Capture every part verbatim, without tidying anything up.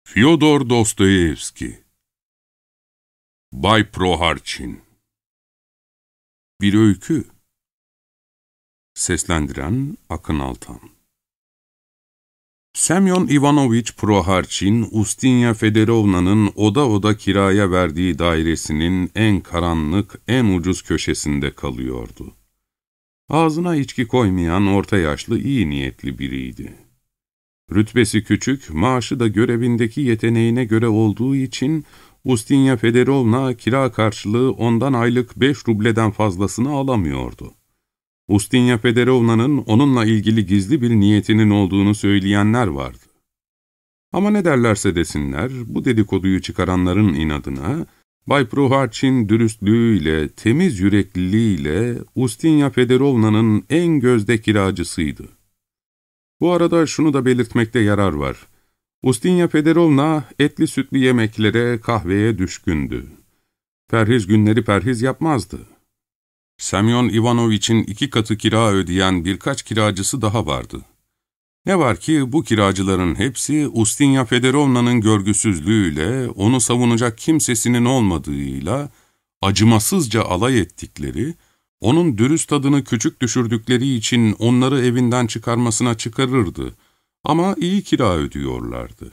Fyodor Dostoyevski Bay Proharçin Bir öykü. Seslendiren Akın Altan. Semyon Ivanoviç Proharçin, Ustinya Federovna'nın oda oda kiraya verdiği dairesinin en karanlık, en ucuz köşesinde kalıyordu. Ağzına içki koymayan orta yaşlı, iyi niyetli biriydi. Rütbesi küçük, maaşı da görevindeki yeteneğine göre olduğu için Ustinya Federovna kira karşılığı ondan aylık beş rubleden fazlasını alamıyordu. Ustinya Federovna'nın onunla ilgili gizli bir niyetinin olduğunu söyleyenler vardı. Ama ne derlerse desinler, bu dedikoduyu çıkaranların inadına, Bay Proharçin dürüstlüğüyle, temiz yürekliliğiyle Ustinya Federovna'nın en gözde kiracısıydı. Bu arada şunu da belirtmekte yarar var. Ustinya Federovna etli sütlü yemeklere, kahveye düşkündü. Perhiz günleri perhiz yapmazdı. Semyon Ivanoviç'in iki katı kira ödeyen birkaç kiracısı daha vardı. Ne var ki bu kiracıların hepsi Ustinya Federovna'nın görgüsüzlüğüyle, onu savunacak kimsesinin olmadığıyla, acımasızca alay ettikleri, onun dürüst adını küçük düşürdükleri için onları evinden çıkarmasına çıkarırdı. Ama iyi kira ödüyorlardı.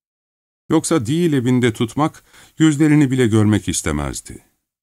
Yoksa değil evinde tutmak, yüzlerini bile görmek istemezdi.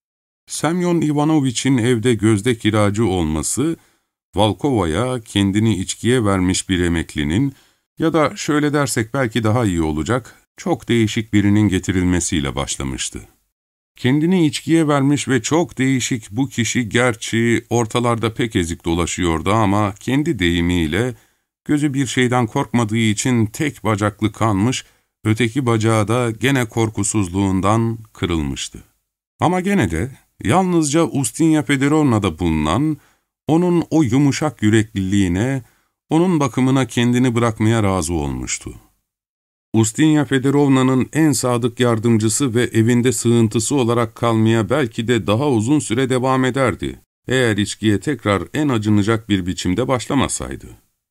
Semyon Ivanoviç'in evde gözde kiracı olması, Valkova'ya kendini içkiye vermiş bir emeklinin ya da şöyle dersek belki daha iyi olacak, çok değişik birinin getirilmesiyle başlamıştı. Kendini içkiye vermiş ve çok değişik bu kişi gerçi ortalarda pek ezik dolaşıyordu ama kendi deyimiyle gözü bir şeyden korkmadığı için tek bacaklı kanmış, öteki bacağı da gene korkusuzluğundan kırılmıştı. Ama gene de yalnızca Ustinya Federovna'da bulunan, onun o yumuşak yürekliliğine, onun bakımına kendini bırakmaya razı olmuştu. Ustinya Federovna'nın en sadık yardımcısı ve evinde sığıntısı olarak kalmaya belki de daha uzun süre devam ederdi, eğer içkiye tekrar en acınacak bir biçimde başlamasaydı.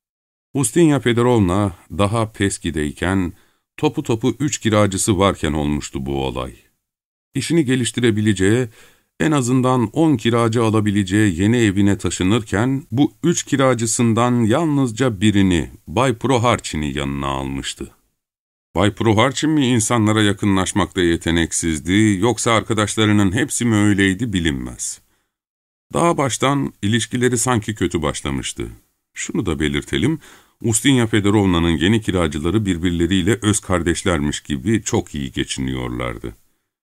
Ustinya Federovna daha Peski'deyken, topu topu üç kiracısı varken olmuştu bu olay. İşini geliştirebileceği, en azından on kiracı alabileceği yeni evine taşınırken, bu üç kiracısından yalnızca birini, Bay Proharçin'i yanına almıştı. Bay Proharçin mi insanlara yakınlaşmakta yeteneksizdi, yoksa arkadaşlarının hepsi mi öyleydi bilinmez. Daha baştan ilişkileri sanki kötü başlamıştı. Şunu da belirtelim, Ustinya Federovna'nın yeni kiracıları birbirleriyle öz kardeşlermiş gibi çok iyi geçiniyorlardı.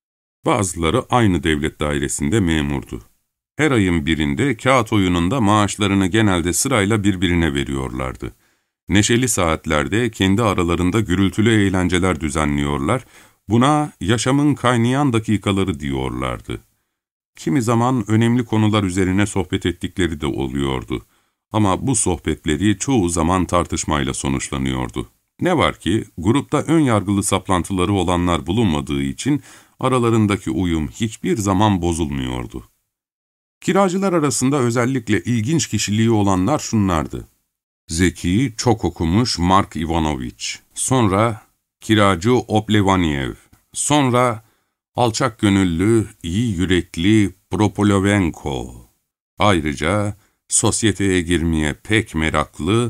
Bazıları aynı devlet dairesinde memurdu. Her ayın birinde kağıt oyununda maaşlarını genelde sırayla birbirine veriyorlardı. Neşeli saatlerde kendi aralarında gürültülü eğlenceler düzenliyorlar, buna yaşamın kaynayan dakikaları diyorlardı. Kimi zaman önemli konular üzerine sohbet ettikleri de oluyordu. Ama bu sohbetleri çoğu zaman tartışmayla sonuçlanıyordu. Ne var ki grupta ön yargılı saplantıları olanlar bulunmadığı için aralarındaki uyum hiçbir zaman bozulmuyordu. Kiracılar arasında özellikle ilginç kişiliği olanlar şunlardı. Zeki, çok okumuş Mark Ivanoviç, sonra kiracı Oplevaniev, sonra alçak gönüllü, iyi yürekli Propolovenko, ayrıca sosyeteye girmeye pek meraklı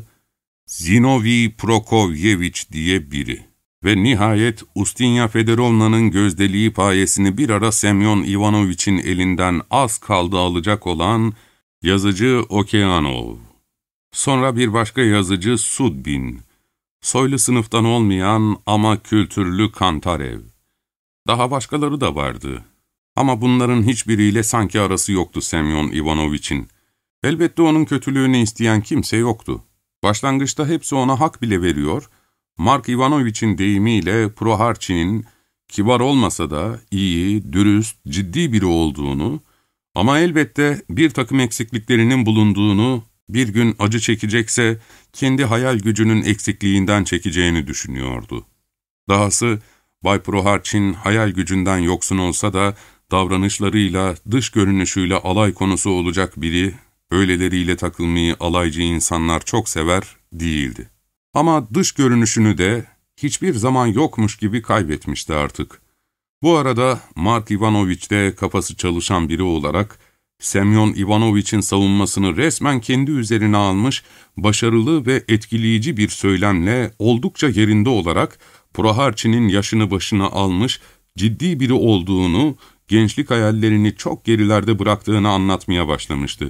Zinoviy Prokofyeviç diye biri. Ve nihayet Ustinya Federovna'nın gözdeliği payesini bir ara Semyon Ivanoviç'in elinden az kaldı alacak olan yazıcı Okeanov. Sonra bir başka yazıcı Sudbin, soylu sınıftan olmayan ama kültürlü Kantarev. Daha başkaları da vardı. Ama bunların hiçbiriyle sanki arası yoktu Semyon Ivanoviç'in. Elbette onun kötülüğünü isteyen kimse yoktu. Başlangıçta hepsi ona hak bile veriyor, Mark Ivanoviç'in deyimiyle Proharçin'in kibar olmasa da iyi, dürüst, ciddi biri olduğunu ama elbette bir takım eksikliklerinin bulunduğunu, bir gün acı çekecekse kendi hayal gücünün eksikliğinden çekeceğini düşünüyordu. Dahası Bay Proharçin hayal gücünden yoksun olsa da davranışlarıyla, dış görünüşüyle alay konusu olacak biri, öyleleriyle takılmayı alaycı insanlar çok sever değildi. Ama dış görünüşünü de, hiçbir zaman yokmuş gibi kaybetmişti artık. Bu arada Mark Ivanoviç de kafası çalışan biri olarak Semyon Ivanoviç'in savunmasını resmen kendi üzerine almış, başarılı ve etkileyici bir söylemle oldukça yerinde olarak Proharçin'in yaşını başına almış, ciddi biri olduğunu, gençlik hayallerini çok gerilerde bıraktığını anlatmaya başlamıştı.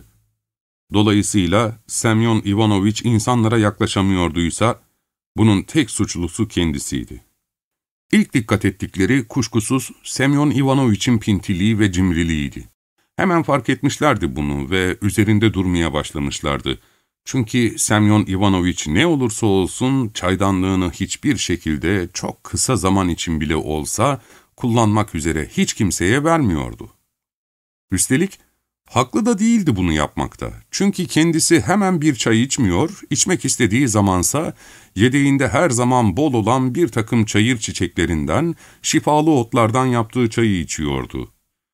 Dolayısıyla Semyon Ivanoviç insanlara yaklaşamıyorduysa, bunun tek suçlusu kendisiydi. İlk dikkat ettikleri kuşkusuz Semyon Ivanoviç'in pintiliği ve cimriliğiydi. Hemen fark etmişlerdi bunu ve üzerinde durmaya başlamışlardı. Çünkü Semyon Ivanoviç ne olursa olsun çaydanlığını hiçbir şekilde çok kısa zaman için bile olsa kullanmak üzere hiç kimseye vermiyordu. Üstelik haklı da değildi bunu yapmakta. Çünkü kendisi hemen bir çay içmiyor, içmek istediği zamansa yedeğinde her zaman bol olan bir takım çayır çiçeklerinden, şifalı otlardan yaptığı çayı içiyordu.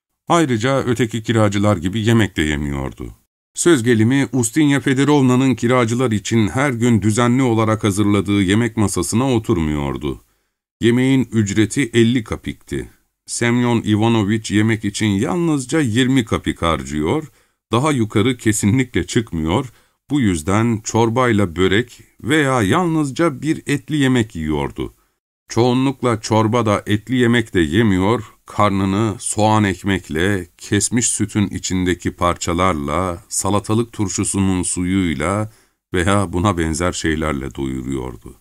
Ayrıca öteki kiracılar gibi yemek de yemiyordu. Söz gelimi Ustinya Federovna'nın kiracılar için her gün düzenli olarak hazırladığı yemek masasına oturmuyordu. Yemeğin ücreti elli kapikti. Semyon Ivanoviç yemek için yalnızca yirmi kapik harcıyor, daha yukarı kesinlikle çıkmıyor, bu yüzden çorbayla börek veya yalnızca bir etli yemek yiyordu. Çoğunlukla çorba da etli yemek de yemiyor, karnını soğan ekmekle, kesmiş sütün içindeki parçalarla, salatalık turşusunun suyuyla veya buna benzer şeylerle doyuruyordu.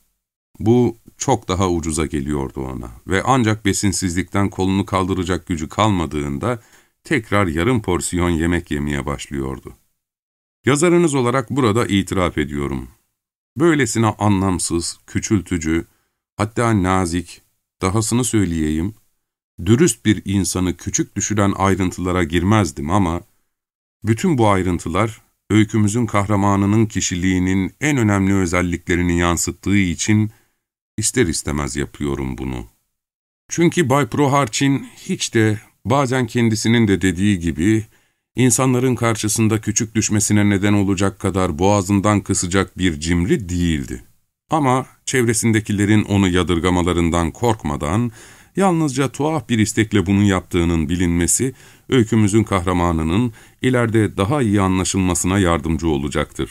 Bu çok daha ucuza geliyordu ona ve ancak besinsizlikten kolunu kaldıracak gücü kalmadığında tekrar yarım porsiyon yemek yemeye başlıyordu. Yazarınız olarak burada itiraf ediyorum. Böylesine anlamsız, küçültücü, hatta nazik, dahasını söyleyeyim, dürüst bir insanı küçük düşüren ayrıntılara girmezdim ama bütün bu ayrıntılar öykümüzün kahramanının kişiliğinin en önemli özelliklerini yansıttığı için ister istemez yapıyorum bunu. Çünkü Bay Proharçin hiç de bazen kendisinin de dediği gibi insanların karşısında küçük düşmesine neden olacak kadar boğazından kısacak bir cimri değildi. Ama çevresindekilerin onu yadırgamalarından korkmadan, yalnızca tuhaf bir istekle bunu yaptığının bilinmesi, öykümüzün kahramanının ileride daha iyi anlaşılmasına yardımcı olacaktır.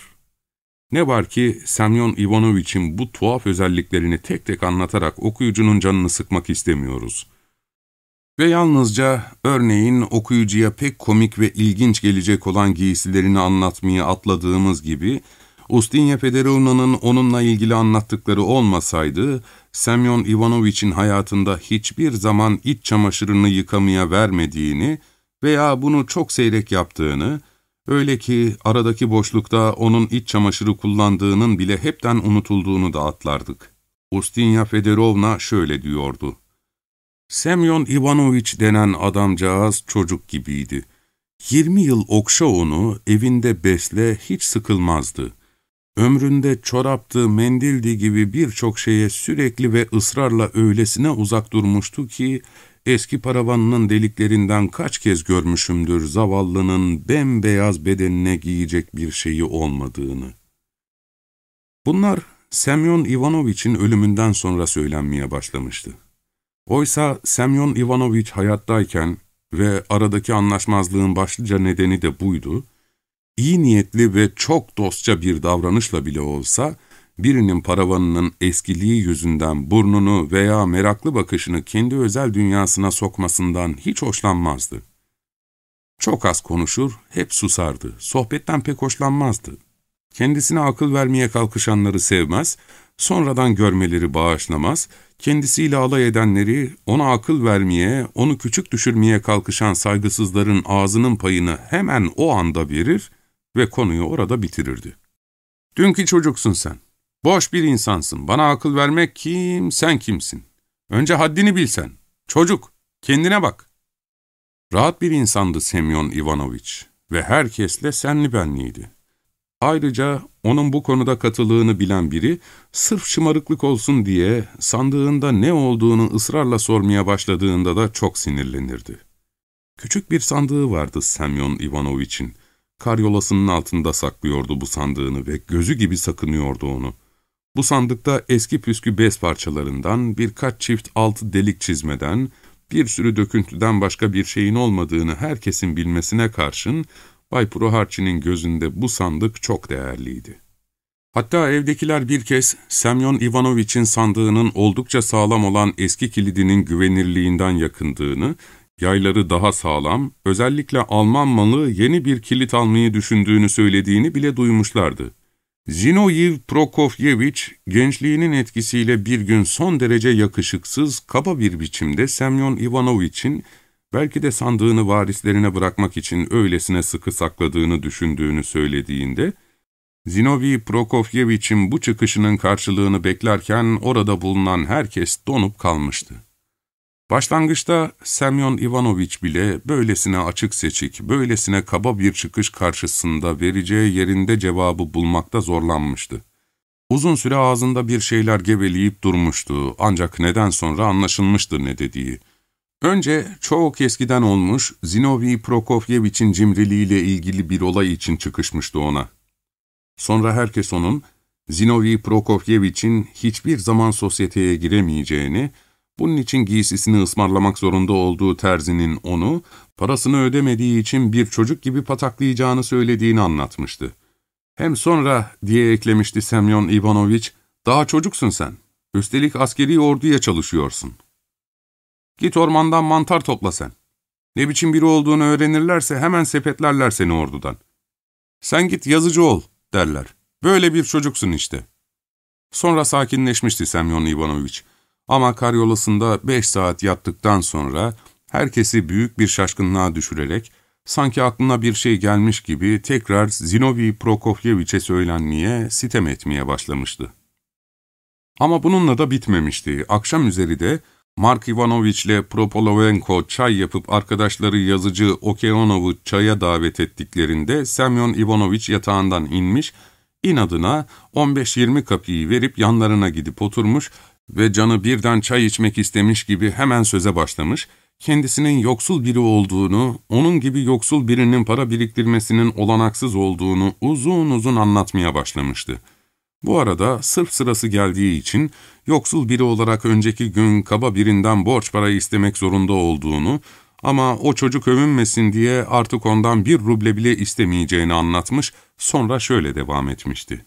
Ne var ki Semyon Ivanoviç'in bu tuhaf özelliklerini tek tek anlatarak okuyucunun canını sıkmak istemiyoruz. Ve yalnızca örneğin okuyucuya pek komik ve ilginç gelecek olan giysilerini anlatmayı atladığımız gibi, Ustinya Federovna'nın onunla ilgili anlattıkları olmasaydı, Semyon Ivanoviç'in hayatında hiçbir zaman iç çamaşırını yıkamaya vermediğini veya bunu çok seyrek yaptığını, öyle ki aradaki boşlukta onun iç çamaşırı kullandığının bile hepten unutulduğunu da atlardık. Ustinya Federovna şöyle diyordu: Semyon Ivanoviç denen adamcağız çocuk gibiydi. Yirmi yıl okşa onu, evinde besle, hiç sıkılmazdı. Ömründe çoraptı, mendildi gibi birçok şeye sürekli ve ısrarla öylesine uzak durmuştu ki, eski paravanının deliklerinden kaç kez görmüşümdür zavallının bembeyaz bedenine giyecek bir şeyi olmadığını. Bunlar Semyon Ivanoviç'in ölümünden sonra söylenmeye başlamıştı. Oysa Semyon Ivanoviç hayattayken ve aradaki anlaşmazlığın başlıca nedeni de buydu, İyi niyetli ve çok dostça bir davranışla bile olsa, birinin paravanının eskiliği yüzünden burnunu veya meraklı bakışını kendi özel dünyasına sokmasından hiç hoşlanmazdı. Çok az konuşur, hep susardı, sohbetten pek hoşlanmazdı. Kendisine akıl vermeye kalkışanları sevmez, sonradan görmeleri bağışlamaz, kendisiyle alay edenleri, ona akıl vermeye, onu küçük düşürmeye kalkışan saygısızların ağzının payını hemen o anda verir ve konuyu orada bitirirdi. Dünkü çocuksun sen. Boş bir insansın. Bana akıl vermek kim, sen kimsin? Önce haddini bilsen. Çocuk, kendine bak. Rahat bir insandı Semyon Ivanoviç ve herkesle senli benliydi. Ayrıca onun bu konuda katılığını bilen biri, sırf şımarıklık olsun diye sandığında ne olduğunu ısrarla sormaya başladığında da çok sinirlenirdi. Küçük bir sandığı vardı Semyon Ivanoviç'in. Karyolasının altında saklıyordu bu sandığını ve gözü gibi sakınıyordu onu. Bu sandıkta eski püskü bez parçalarından, birkaç çift altı delik çizmeden, bir sürü döküntüden başka bir şeyin olmadığını herkesin bilmesine karşın, Bay Proharçin'in gözünde bu sandık çok değerliydi. Hatta evdekiler bir kez Semyon Ivanoviç'in sandığının oldukça sağlam olan eski kilidinin güvenirliğinden yakındığını, yayları daha sağlam, özellikle Alman malı yeni bir kilit almayı düşündüğünü söylediğini bile duymuşlardı. Zinoyev Prokofyeviç, gençliğinin etkisiyle bir gün son derece yakışıksız, kaba bir biçimde Semyon Ivanoviç'in, belki de sandığını varislerine bırakmak için öylesine sıkı sakladığını düşündüğünü söylediğinde, Zinovy Prokofyeviç'in bu çıkışının karşılığını beklerken orada bulunan herkes donup kalmıştı. Başlangıçta Semyon Ivanoviç bile böylesine açık seçik, böylesine kaba bir çıkış karşısında vereceği yerinde cevabı bulmakta zorlanmıştı. Uzun süre ağzında bir şeyler geveleyip durmuştu, ancak neden sonra anlaşılmıştı ne dediği. Önce çok eskiden olmuş, Zinovy Prokofyeviç'in cimriliğiyle ilgili bir olay için çıkışmıştı ona. Sonra herkes onun, Zinovy Prokofyeviç'in hiçbir zaman sosyeteye giremeyeceğini, bunun için giysisini ısmarlamak zorunda olduğu terzinin onu, parasını ödemediği için bir çocuk gibi pataklayacağını söylediğini anlatmıştı. Hem sonra, diye eklemişti Semyon Ivanoviç, daha çocuksun sen, üstelik askeri orduya çalışıyorsun. Git ormandan mantar topla sen. Ne biçim biri olduğunu öğrenirlerse hemen sepetlerler seni ordudan. Sen git yazıcı ol, derler. Böyle bir çocuksun işte. Sonra sakinleşmişti Semyon Ivanoviç. Ama karyolasında beş saat yattıktan sonra herkesi büyük bir şaşkınlığa düşürerek, sanki aklına bir şey gelmiş gibi tekrar Zinovy Prokofyeviç'e söylenmeye, sitem etmeye başlamıştı. Ama bununla da bitmemişti. Akşam üzeri de Mark Ivanoviç'le Propolovenko çay yapıp arkadaşları yazıcı Okeanov'u çaya davet ettiklerinde Semyon Ivanoviç yatağından inmiş, inadına on beş yirmi kapıyı verip yanlarına gidip oturmuş ve canı birden çay içmek istemiş gibi hemen söze başlamış, kendisinin yoksul biri olduğunu, onun gibi yoksul birinin para biriktirmesinin olanaksız olduğunu uzun uzun anlatmaya başlamıştı. Bu arada sırf sırası geldiği için yoksul biri olarak önceki gün kaba birinden borç para istemek zorunda olduğunu ama o çocuk övünmesin diye artık ondan bir ruble bile istemeyeceğini anlatmış, sonra şöyle devam etmişti.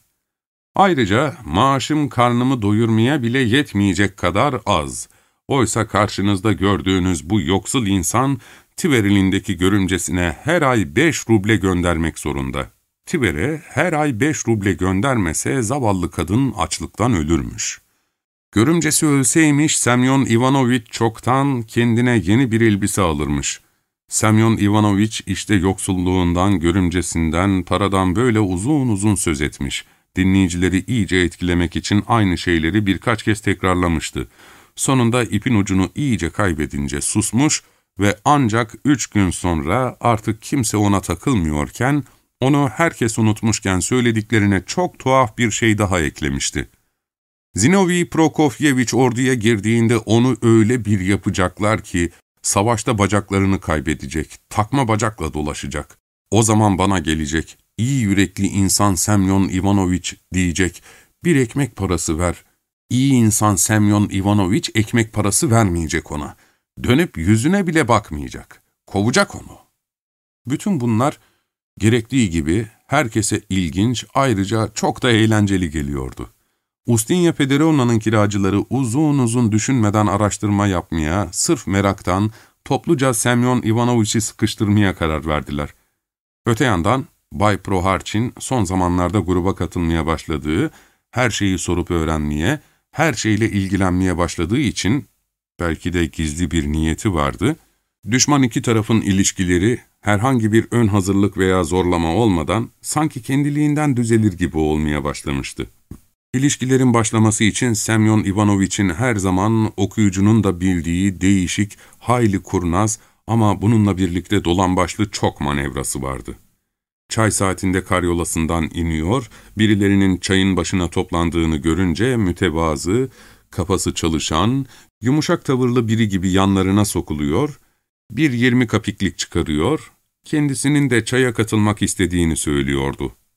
Ayrıca maaşım karnımı doyurmaya bile yetmeyecek kadar az. Oysa karşınızda gördüğünüz bu yoksul insan, Tver ilindeki görümcesine her ay beş ruble göndermek zorunda. Tver'e her ay beş ruble göndermese zavallı kadın açlıktan ölürmüş. Görümcesi ölseymiş Semyon Ivanoviç çoktan kendine yeni bir elbise alırmış. Semyon Ivanoviç işte yoksulluğundan, görümcesinden, paradan böyle uzun uzun söz etmiş. Dinleyicileri iyice etkilemek için aynı şeyleri birkaç kez tekrarlamıştı. Sonunda ipin ucunu iyice kaybedince susmuş ve ancak üç gün sonra artık kimse ona takılmıyorken, onu herkes unutmuşken söylediklerine çok tuhaf bir şey daha eklemişti. Zinovy Prokofyeviç orduya girdiğinde onu öyle bir yapacaklar ki, savaşta bacaklarını kaybedecek, takma bacakla dolaşacak. O zaman bana gelecek, iyi yürekli insan Semyon Ivanoviç diyecek, bir ekmek parası ver. İyi insan Semyon Ivanoviç ekmek parası vermeyecek ona. Dönüp yüzüne bile bakmayacak. Kovacak onu. Bütün bunlar gerektiği gibi herkese ilginç, ayrıca çok da eğlenceli geliyordu. Ustinya Federovna'nın kiracıları uzun uzun düşünmeden araştırma yapmaya, sırf meraktan topluca Semyon Ivanoviç'i sıkıştırmaya karar verdiler. Öte yandan Bay Proharçin son zamanlarda gruba katılmaya başladığı, her şeyi sorup öğrenmeye, her şeyle ilgilenmeye başladığı için, belki de gizli bir niyeti vardı, düşman iki tarafın ilişkileri herhangi bir ön hazırlık veya zorlama olmadan sanki kendiliğinden düzelir gibi olmaya başlamıştı. İlişkilerin başlaması için Semyon Ivanoviç'in her zaman okuyucunun da bildiği değişik, hayli kurnaz ama bununla birlikte dolambaçlı çok manevrası vardı. Çay saatinde karyolasından iniyor, birilerinin çayın başına toplandığını görünce mütevazı, kafası çalışan, yumuşak tavırlı biri gibi yanlarına sokuluyor, bir yirmi kapiklik çıkarıyor, kendisinin de çaya katılmak istediğini söylüyordu.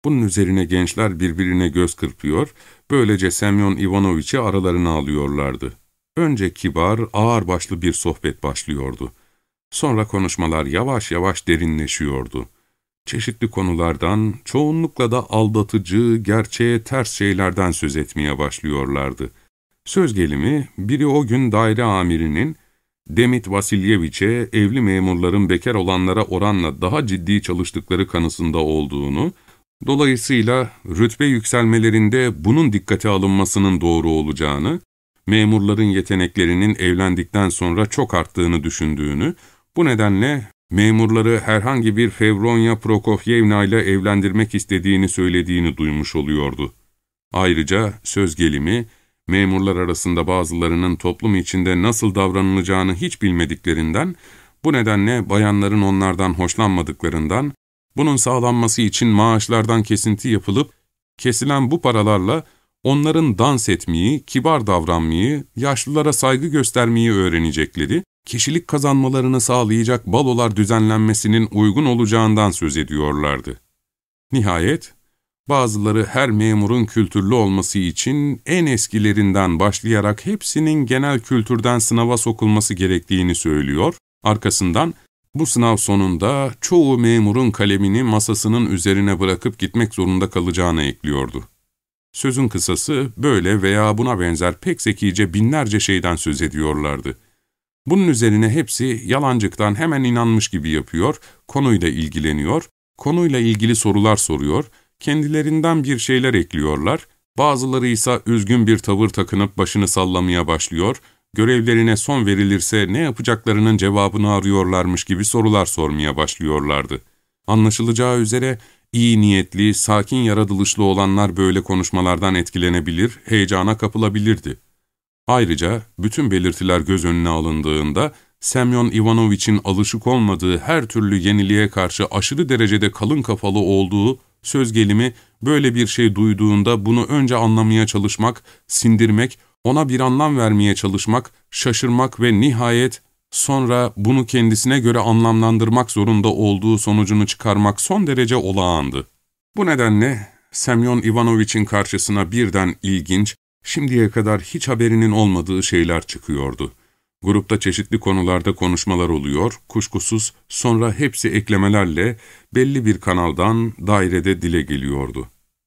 Bunun üzerine gençler birbirine göz kırpıyor, böylece Semyon Ivanoviç'i aralarına alıyorlardı. Önce kibar, ağırbaşlı bir sohbet başlıyordu. Sonra konuşmalar yavaş yavaş derinleşiyordu. Çeşitli konulardan, çoğunlukla da aldatıcı, gerçeğe ters şeylerden söz etmeye başlıyorlardı. Söz gelimi, biri o gün daire amirinin, Demit Vasilyeviç'e evli memurların bekar olanlara oranla daha ciddi çalıştıkları kanısında olduğunu, dolayısıyla rütbe yükselmelerinde bunun dikkate alınmasının doğru olacağını, memurların yeteneklerinin evlendikten sonra çok arttığını düşündüğünü, bu nedenle memurları herhangi bir Fevronya Prokofyevna ile evlendirmek istediğini söylediğini duymuş oluyordu. Ayrıca söz gelimi, memurlar arasında bazılarının toplum içinde nasıl davranılacağını hiç bilmediklerinden, bu nedenle bayanların onlardan hoşlanmadıklarından, bunun sağlanması için maaşlardan kesinti yapılıp, kesilen bu paralarla onların dans etmeyi, kibar davranmayı, yaşlılara saygı göstermeyi öğrenecekleri, kişilik kazanmalarını sağlayacak balolar düzenlenmesinin uygun olacağından söz ediyorlardı. Nihayet, bazıları her memurun kültürlü olması için en eskilerinden başlayarak hepsinin genel kültürden sınava sokulması gerektiğini söylüyor, arkasından bu sınav sonunda çoğu memurun kalemini masasının üzerine bırakıp gitmek zorunda kalacağını ekliyordu. Sözün kısası böyle veya buna benzer pek zekice binlerce şeyden söz ediyorlardı. Bunun üzerine hepsi yalancıktan hemen inanmış gibi yapıyor, konuyla ilgileniyor, konuyla ilgili sorular soruyor, kendilerinden bir şeyler ekliyorlar, bazıları ise üzgün bir tavır takınıp başını sallamaya başlıyor, görevlerine son verilirse ne yapacaklarının cevabını arıyorlarmış gibi sorular sormaya başlıyorlardı. Anlaşılacağı üzere iyi niyetli, sakin yaratılışlı olanlar böyle konuşmalardan etkilenebilir, heyecana kapılabilirdi. Ayrıca bütün belirtiler göz önüne alındığında Semyon Ivanoviç'in alışık olmadığı her türlü yeniliğe karşı aşırı derecede kalın kafalı olduğu, söz gelimi böyle bir şey duyduğunda bunu önce anlamaya çalışmak, sindirmek, ona bir anlam vermeye çalışmak, şaşırmak ve nihayet sonra bunu kendisine göre anlamlandırmak zorunda olduğu sonucunu çıkarmak son derece olağandı. Bu nedenle Semyon Ivanoviç'in karşısına birden ilginç, şimdiye kadar hiç haberinin olmadığı şeyler çıkıyordu. Grupta çeşitli konularda konuşmalar oluyor, kuşkusuz sonra hepsi eklemelerle belli bir kanaldan dairede dile geliyordu.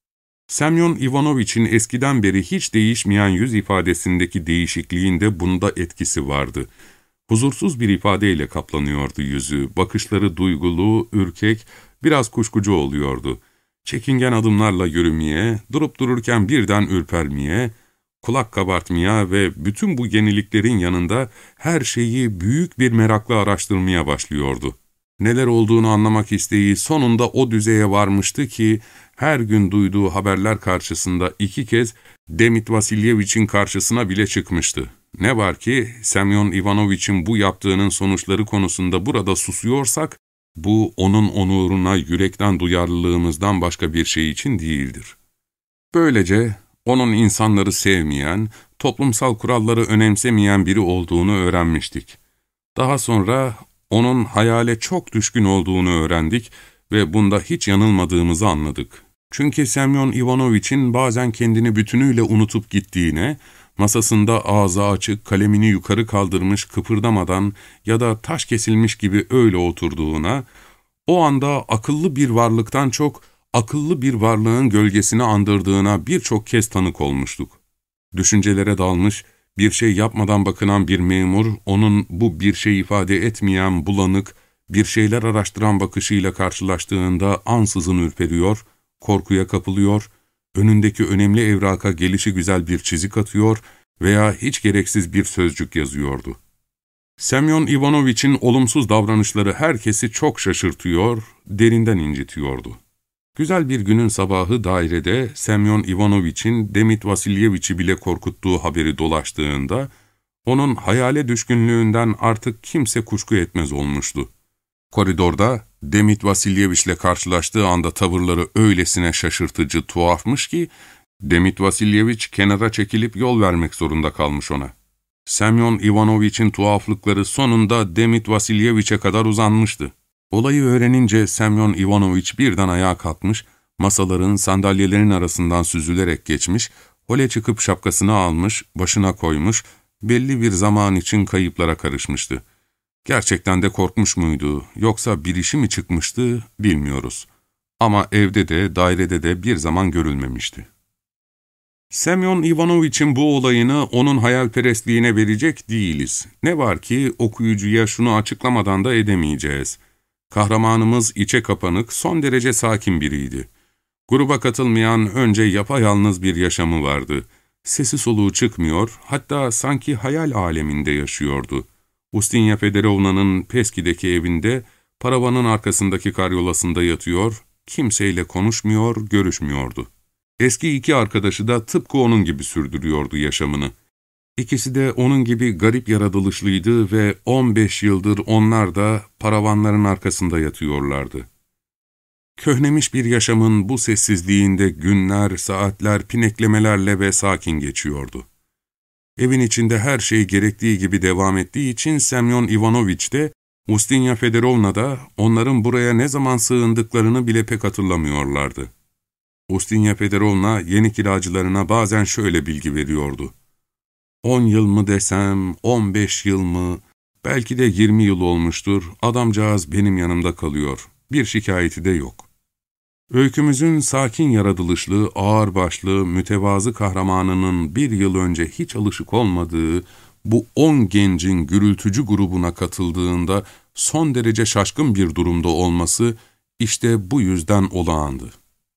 Semyon Ivanoviç'in eskiden beri hiç değişmeyen yüz ifadesindeki değişikliğin de bunda etkisi vardı. Huzursuz bir ifadeyle kaplanıyordu yüzü, bakışları duygulu, ürkek, biraz kuşkucu oluyordu. Çekingen adımlarla yürümeye, durup dururken birden ürpermeye, kulak kabartmaya ve bütün bu yeniliklerin yanında her şeyi büyük bir merakla araştırmaya başlıyordu. Neler olduğunu anlamak isteği sonunda o düzeye varmıştı ki, her gün duyduğu haberler karşısında iki kez Demit Vasilyeviç'in karşısına bile çıkmıştı. Ne var ki, Semyon Ivanoviç'in bu yaptığının sonuçları konusunda burada susuyorsak, bu onun onuruna yürekten duyarlılığımızdan başka bir şey için değildir. Böylece, onun insanları sevmeyen, toplumsal kuralları önemsemeyen biri olduğunu öğrenmiştik. Daha sonra onun hayale çok düşkün olduğunu öğrendik ve bunda hiç yanılmadığımızı anladık. Çünkü Semyon Ivanoviç'in bazen kendini bütünüyle unutup gittiğine, masasında ağzı açık, kalemini yukarı kaldırmış kıpırdamadan ya da taş kesilmiş gibi öyle oturduğuna, o anda akıllı bir varlıktan çok, akıllı bir varlığın gölgesini andırdığına birçok kez tanık olmuştuk. Düşüncelere dalmış, bir şey yapmadan bakınan bir memur, onun bu bir şey ifade etmeyen, bulanık, bir şeyler araştıran bakışıyla karşılaştığında ansızın ürperiyor, korkuya kapılıyor, önündeki önemli evraka gelişigüzel bir çizik atıyor veya hiç gereksiz bir sözcük yazıyordu. Semyon Ivanoviç'in olumsuz davranışları herkesi çok şaşırtıyor, derinden incitiyordu. Güzel bir günün sabahı dairede Semyon Ivanoviç'in Demit Vasilyeviç'i bile korkuttuğu haberi dolaştığında, onun hayale düşkünlüğünden artık kimse kuşku etmez olmuştu. Koridorda Demit Vasilyeviç'le karşılaştığı anda tavırları öylesine şaşırtıcı, tuhafmış ki, Demit Vasilyeviç kenara çekilip yol vermek zorunda kalmış ona. Semyon Ivanoviç'in tuhaflıkları sonunda Demit Vasilyeviç'e kadar uzanmıştı. Olayı öğrenince Semyon Ivanoviç birden ayağa kalkmış, Masaların, sandalyelerin arasından süzülerek geçmiş, hole çıkıp şapkasını almış, başına koymuş, belli bir zaman için kayıplara karışmıştı. Gerçekten de korkmuş muydu, yoksa bir işi mi çıkmıştı, bilmiyoruz. Ama evde de, dairede de bir zaman görülmemişti. Semyon Ivanoviç'in bu olayını onun hayalperestliğine verecek değiliz. Ne var ki okuyucuya şunu açıklamadan da edemeyeceğiz. Kahramanımız içe kapanık, son derece sakin biriydi. Gruba katılmayan, önce yapayalnız bir yaşamı vardı. Sesi soluğu çıkmıyor, hatta sanki hayal aleminde yaşıyordu. Ustinya Fedorovna'nın Peski'deki evinde, paravanın arkasındaki karyolasında yatıyor, kimseyle konuşmuyor, görüşmüyordu. Eski iki arkadaşı da tıpkı onun gibi sürdürüyordu yaşamını. İkisi de onun gibi garip yaratılışlıydı ve on beş yıldır onlar da paravanların arkasında yatıyorlardı. Köhnemiş bir yaşamın bu sessizliğinde günler, saatler, pineklemelerle ve sakin geçiyordu. Evin içinde her şey gerektiği gibi devam ettiği için Semyon Ivanoviç de, Ustinya Fedorovna da onların buraya ne zaman sığındıklarını bile pek hatırlamıyorlardı. Ustinya Fedorovna yeni kiracılarına bazen şöyle bilgi veriyordu. On yıl mı desem, on beş yıl mı, belki de yirmi yıl olmuştur, adamcağız benim yanımda kalıyor, bir şikayeti de yok. Öykümüzün sakin yaratılışlı, ağırbaşlı, mütevazı kahramanının bir yıl önce hiç alışık olmadığı bu on gencin gürültücü grubuna katıldığında son derece şaşkın bir durumda olması işte bu yüzden olağandı.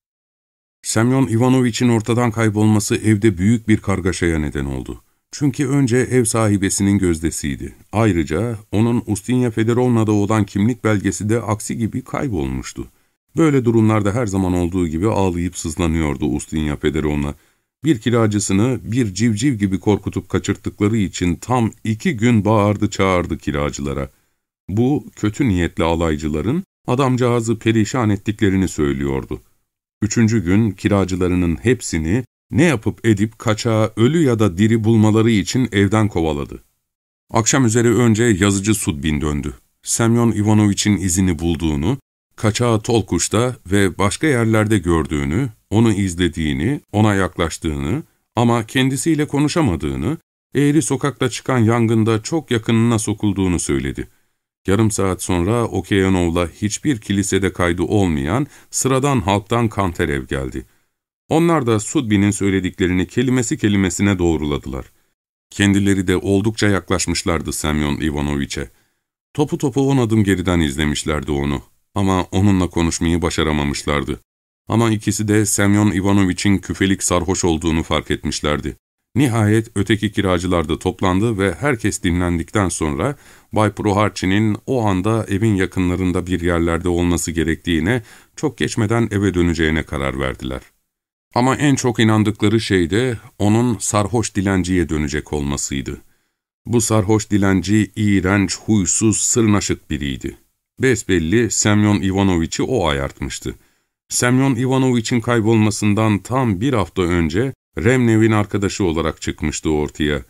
Semyon Ivanoviç'in ortadan kaybolması evde büyük bir kargaşaya neden oldu. Çünkü önce ev sahibesinin gözdesiydi. Ayrıca onun Ustinya Fedorovna'da olan kimlik belgesi de aksi gibi kaybolmuştu. Böyle durumlarda her zaman olduğu gibi ağlayıp sızlanıyordu Ustinya Fedorovna. Bir kiracısını bir civciv gibi korkutup kaçırttıkları için tam iki gün bağırdı çağırdı kiracılara. Bu kötü niyetli alaycıların adamcağızı perişan ettiklerini söylüyordu. Üçüncü gün kiracılarının hepsini ne yapıp edip kaçağı ölü ya da diri bulmaları için evden kovaladı. Akşam üzeri önce yazıcı Sudbin döndü. Semyon Ivanoviç'in izini bulduğunu, kaçağı Tolkuş'ta ve başka yerlerde gördüğünü, onu izlediğini, ona yaklaştığını ama kendisiyle konuşamadığını, eğri sokakta çıkan yangında çok yakınına sokulduğunu söyledi. Yarım saat sonra Okeanov'la hiçbir kilisede kaydı olmayan sıradan halktan Kanterev geldi. Onlar da Sudbin'in söylediklerini kelimesi kelimesine doğruladılar. Kendileri de oldukça yaklaşmışlardı Semyon Ivanoviç'e. Topu topu on adım geriden izlemişlerdi onu. Ama onunla konuşmayı başaramamışlardı. Ama ikisi de Semyon Ivanoviç'in küfelik sarhoş olduğunu fark etmişlerdi. Nihayet öteki kiracılar da toplandı ve herkes dinlendikten sonra Bay Proharçin'in o anda evin yakınlarında bir yerlerde olması gerektiğine, çok geçmeden eve döneceğine karar verdiler. Ama en çok inandıkları şey de onun sarhoş dilenciye dönecek olmasıydı. Bu sarhoş dilenci iğrenç, huysuz, sırnaşık biriydi. Besbelli Semyon Ivanoviç'i o ayartmıştı. Semyon Ivanoviç'in kaybolmasından tam bir hafta önce Remnev'in arkadaşı olarak çıkmıştı ortaya.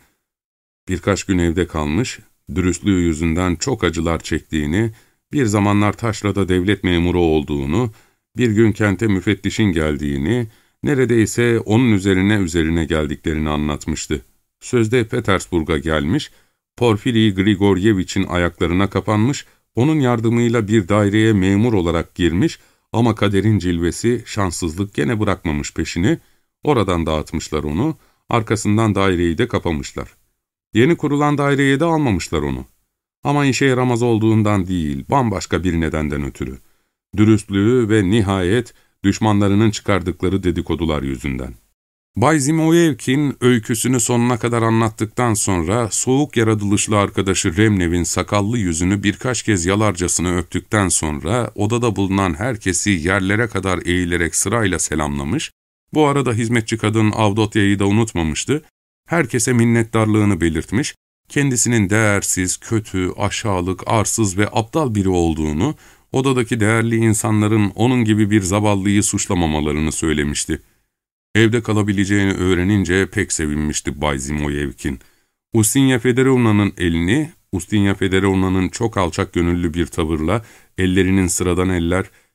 Birkaç gün evde kalmış, dürüstlüğü yüzünden çok acılar çektiğini, bir zamanlar taşrada devlet memuru olduğunu, bir gün kente müfettişin geldiğini, neredeyse onun üzerine üzerine geldiklerini anlatmıştı. Sözde Petersburg'a gelmiş, Porfiri Grigoryeviç'in ayaklarına kapanmış, onun yardımıyla bir daireye memur olarak girmiş ama kaderin cilvesi, şanssızlık gene bırakmamış peşini, oradan dağıtmışlar onu, arkasından daireyi de kapamışlar. Yeni kurulan daireye de almamışlar onu. Ama işe yaramaz olduğundan değil, bambaşka bir nedenden ötürü. Dürüstlüğü ve nihayet düşmanlarının çıkardıkları dedikodular yüzünden. Bay Zimoyevkin öyküsünü sonuna kadar anlattıktan sonra soğuk yaratılışlı arkadaşı Remnev'in sakallı yüzünü birkaç kez yalarcasına öptükten sonra odada bulunan herkesi yerlere kadar eğilerek sırayla selamlamış, bu arada hizmetçi kadın Avdotya'yı da unutmamıştı, herkese minnettarlığını belirtmiş, kendisinin değersiz, kötü, aşağılık, arsız ve aptal biri olduğunu, odadaki değerli insanların onun gibi bir zavallıyı suçlamamalarını söylemişti. Evde kalabileceğini öğrenince pek sevinmişti Bay Zimoyevkin. Ustinya Fedorovna'nın elini, Ustinya Fedorovna'nın çok alçak gönüllü bir tavırla, ellerinin sıradan eller,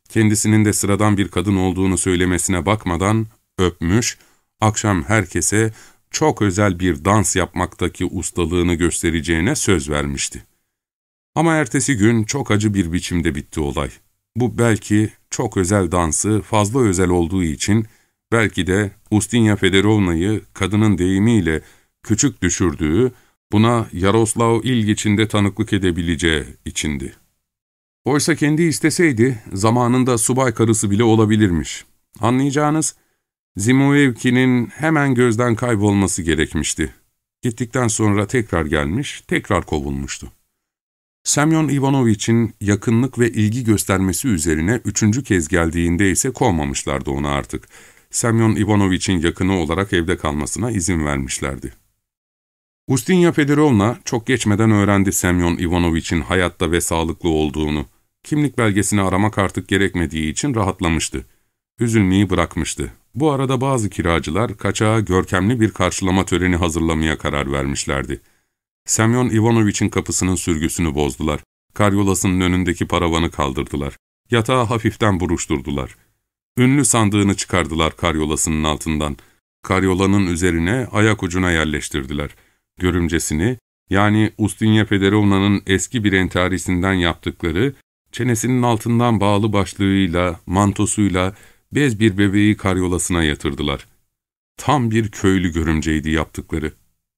Kendisinin de sıradan bir kadın olduğunu söylemesine bakmadan öpmüş, akşam herkese çok özel bir dans yapmaktaki ustalığını göstereceğine söz vermişti. Ama ertesi gün çok acı bir biçimde bitti olay. Bu belki çok özel dansı fazla özel olduğu için, belki de Ustinya Fedorovna'yı kadının deyimiyle küçük düşürdüğü, buna Yaroslav İlgiç'in de tanıklık edebileceği içindi. Oysa kendi isteseydi zamanında subay karısı bile olabilirmiş. Anlayacağınız, Zimoevki'nin hemen gözden kaybolması gerekmişti. Gittikten sonra tekrar gelmiş, tekrar kovulmuştu. Semyon Ivanoviç'in yakınlık ve ilgi göstermesi üzerine üçüncü kez geldiğinde ise kovmamışlardı onu artık. Semyon Ivanoviç'in yakını olarak evde kalmasına izin vermişlerdi. Ustinya Fedorovna çok geçmeden öğrendi Semyon Ivanoviç'in hayatta ve sağlıklı olduğunu. Kimlik belgesini aramak artık gerekmediği için rahatlamıştı. Üzülmeyi bırakmıştı. Bu arada bazı kiracılar kaçağa görkemli bir karşılama töreni hazırlamaya karar vermişlerdi. Semyon Ivanoviç'in kapısının sürgüsünü bozdular. Karyolasının önündeki paravanı kaldırdılar. Yatağı hafiften buruşturdular. Ünlü sandığını çıkardılar karyolasının altından. Karyolanın üzerine ayak ucuna yerleştirdiler. Görümcesini, yani Ustinya Fedorovna'nın eski bir entarisinden yaptıkları, çenesinin altından bağlı başlığıyla, mantosuyla bez bir bebeği karyolasına yatırdılar. Tam bir köylü görümceydi yaptıkları.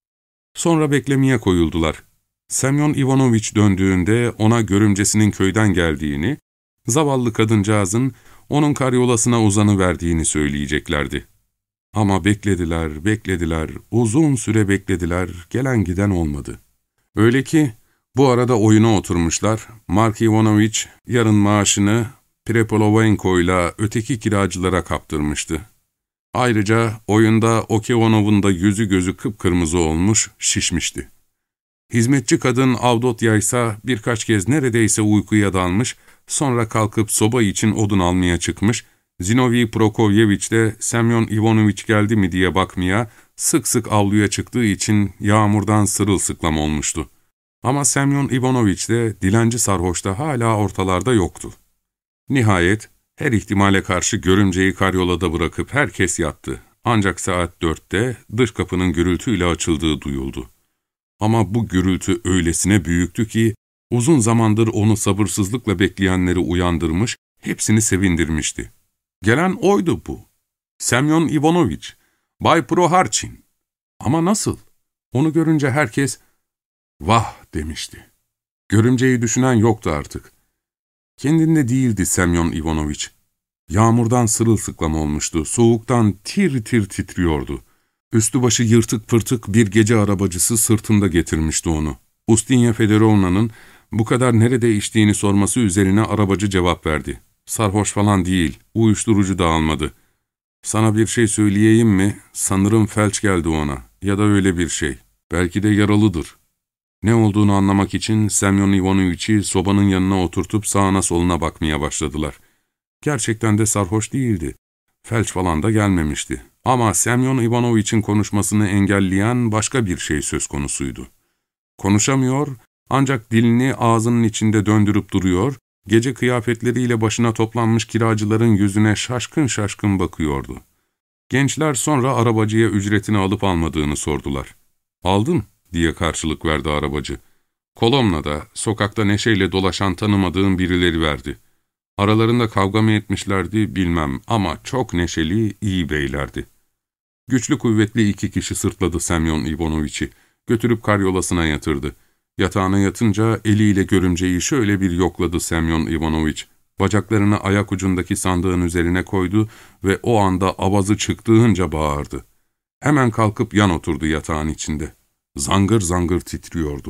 Sonra beklemeye koyuldular. Semyon Ivanoviç döndüğünde ona görümcesinin köyden geldiğini, zavallı kadıncağızın onun karyolasına uzanıverdiğini söyleyeceklerdi. Ama beklediler, beklediler, uzun süre beklediler, gelen giden olmadı. Öyle ki bu arada oyuna oturmuşlar, Mark Ivanoviç yarın maaşını Prepolovenko'yla öteki kiracılara kaptırmıştı. Ayrıca oyunda Okeanov'un da yüzü gözü kıpkırmızı olmuş, şişmişti. Hizmetçi kadın Avdotya ise birkaç kez neredeyse uykuya dalmış, sonra kalkıp soba için odun almaya çıkmış, Zinovy Prokofyeviç de Semyon Ivanoviç geldi mi diye bakmaya, sık sık avluya çıktığı için yağmurdan sırılsıklam olmuştu. Ama Semyon Ivanoviç de dilenci sarhoş da hala ortalarda yoktu. Nihayet her ihtimale karşı görümceyi karyolada bırakıp herkes yattı. Ancak saat dörtte dış kapının gürültüyle açıldığı duyuldu. Ama bu gürültü öylesine büyüktü ki uzun zamandır onu sabırsızlıkla bekleyenleri uyandırmış, hepsini sevindirmişti. Gelen oydu bu. Semyon Ivanoviç, Bay Proharçin. Ama nasıl? Onu görünce herkes "Vah!" demişti. Görümceyi düşünen yoktu artık. Kendinde değildi Semyon Ivanoviç. Yağmurdan sırılsıklam olmuştu, soğuktan tir tir titriyordu. Üstü başı yırtık pırtık bir gece arabacısı sırtında getirmişti onu. Ustinya Fedorovna'nın bu kadar nerede içtiğini sorması üzerine arabacı cevap verdi. Sarhoş falan değil, uyuşturucu da almadı. Sana bir şey söyleyeyim mi? Sanırım felç geldi ona, ya da öyle bir şey. Belki de yaralıdır. Ne olduğunu anlamak için Semyon Ivanoviç'i sobanın yanına oturtup sağına soluna bakmaya başladılar. Gerçekten de sarhoş değildi. Felç falan da gelmemişti. Ama Semyon Ivanoviç'in konuşmasını engelleyen başka bir şey söz konusuydu. Konuşamıyor, ancak dilini ağzının içinde döndürüp duruyor, gece kıyafetleriyle başına toplanmış kiracıların yüzüne şaşkın şaşkın bakıyordu. Gençler sonra arabacıya ücretini alıp almadığını sordular. "Aldım," diye karşılık verdi arabacı. Kolomna'da, sokakta neşeyle dolaşan tanımadığım birileri verdi. Aralarında kavga mı etmişlerdi bilmem ama çok neşeli, iyi beylerdi. Güçlü kuvvetli iki kişi sırtladı Semyon Ivanoviç'i, götürüp karyolasına yatırdı. Yatağına yatınca eliyle görümceyi şöyle bir yokladı Semyon Ivanoviç. Bacaklarını ayak ucundaki sandığın üzerine koydu ve o anda avazı çıktığınca bağırdı. Hemen kalkıp yan oturdu yatağın içinde. Zangır zangır titriyordu.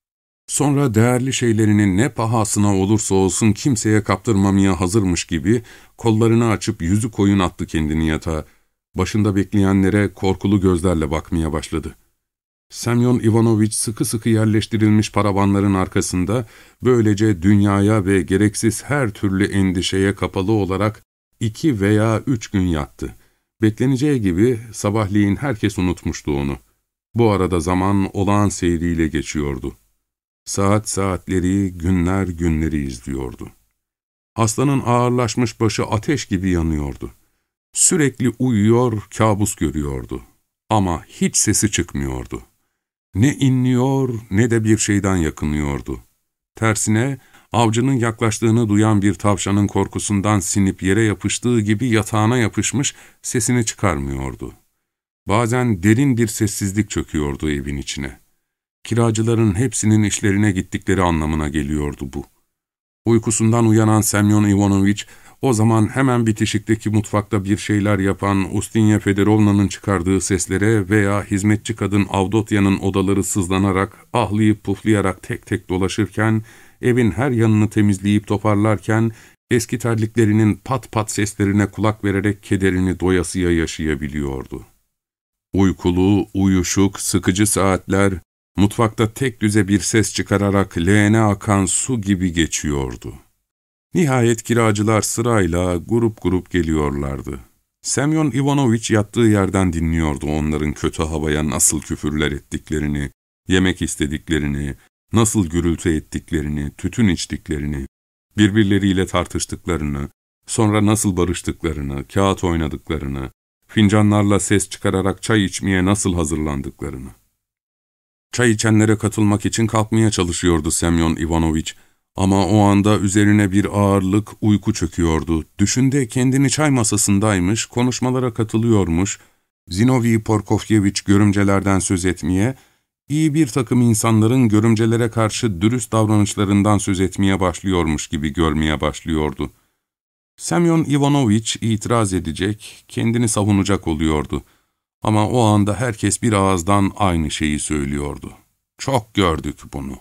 Sonra değerli şeylerinin ne pahasına olursa olsun kimseye kaptırmamaya hazırmış gibi kollarını açıp yüzü koyun attı kendini yatağa. Başında bekleyenlere korkulu gözlerle bakmaya başladı. Semyon Ivanoviç sıkı sıkı yerleştirilmiş paravanların arkasında böylece dünyaya ve gereksiz her türlü endişeye kapalı olarak iki veya üç gün yattı. Bekleneceği gibi sabahleyin herkes unutmuştu onu. Bu arada zaman olağan seyriyle geçiyordu. Saat saatleri, günler günleri izliyordu. Hastanın ağırlaşmış başı ateş gibi yanıyordu. Sürekli uyuyor, kabus görüyordu. Ama hiç sesi çıkmıyordu. Ne inliyor ne de bir şeyden yakınıyordu. Tersine avcının yaklaştığını duyan bir tavşanın korkusundan sinip yere yapıştığı gibi yatağına yapışmış, sesini çıkarmıyordu. Bazen derin bir sessizlik çöküyordu evin içine. Kiracıların hepsinin işlerine gittikleri anlamına geliyordu bu. Uykusundan uyanan Semyon Ivanoviç, o zaman hemen bitişikteki mutfakta bir şeyler yapan Ustinya Federovna'nın çıkardığı seslere veya hizmetçi kadın Avdotya'nın odaları sızlanarak, ahlayıp puflayarak tek tek dolaşırken, evin her yanını temizleyip toparlarken, eski terliklerinin pat pat seslerine kulak vererek kederini doyasıya yaşayabiliyordu. Uykulu, uyuşuk, sıkıcı saatler, mutfakta tek düze bir ses çıkararak leğene akan su gibi geçiyordu. Nihayet kiracılar sırayla grup grup geliyorlardı. Semyon Ivanoviç yattığı yerden dinliyordu onların kötü havaya nasıl küfürler ettiklerini, yemek istediklerini, nasıl gürültü ettiklerini, tütün içtiklerini, birbirleriyle tartıştıklarını, sonra nasıl barıştıklarını, kağıt oynadıklarını, fincanlarla ses çıkararak çay içmeye nasıl hazırlandıklarını. Çay içenlere katılmak için kalkmaya çalışıyordu Semyon Ivanoviç. Ama o anda üzerine bir ağırlık, uyku çöküyordu. Düşünde kendini çay masasındaymış, konuşmalara katılıyormuş, Zinovy Prokofyeviç görümcelerden söz etmeye, iyi bir takım insanların görümcelere karşı dürüst davranışlarından söz etmeye başlıyormuş gibi görmeye başlıyordu. Semyon Ivanoviç itiraz edecek, kendini savunacak oluyordu. Ama o anda herkes bir ağızdan aynı şeyi söylüyordu. Çok gördük bunu.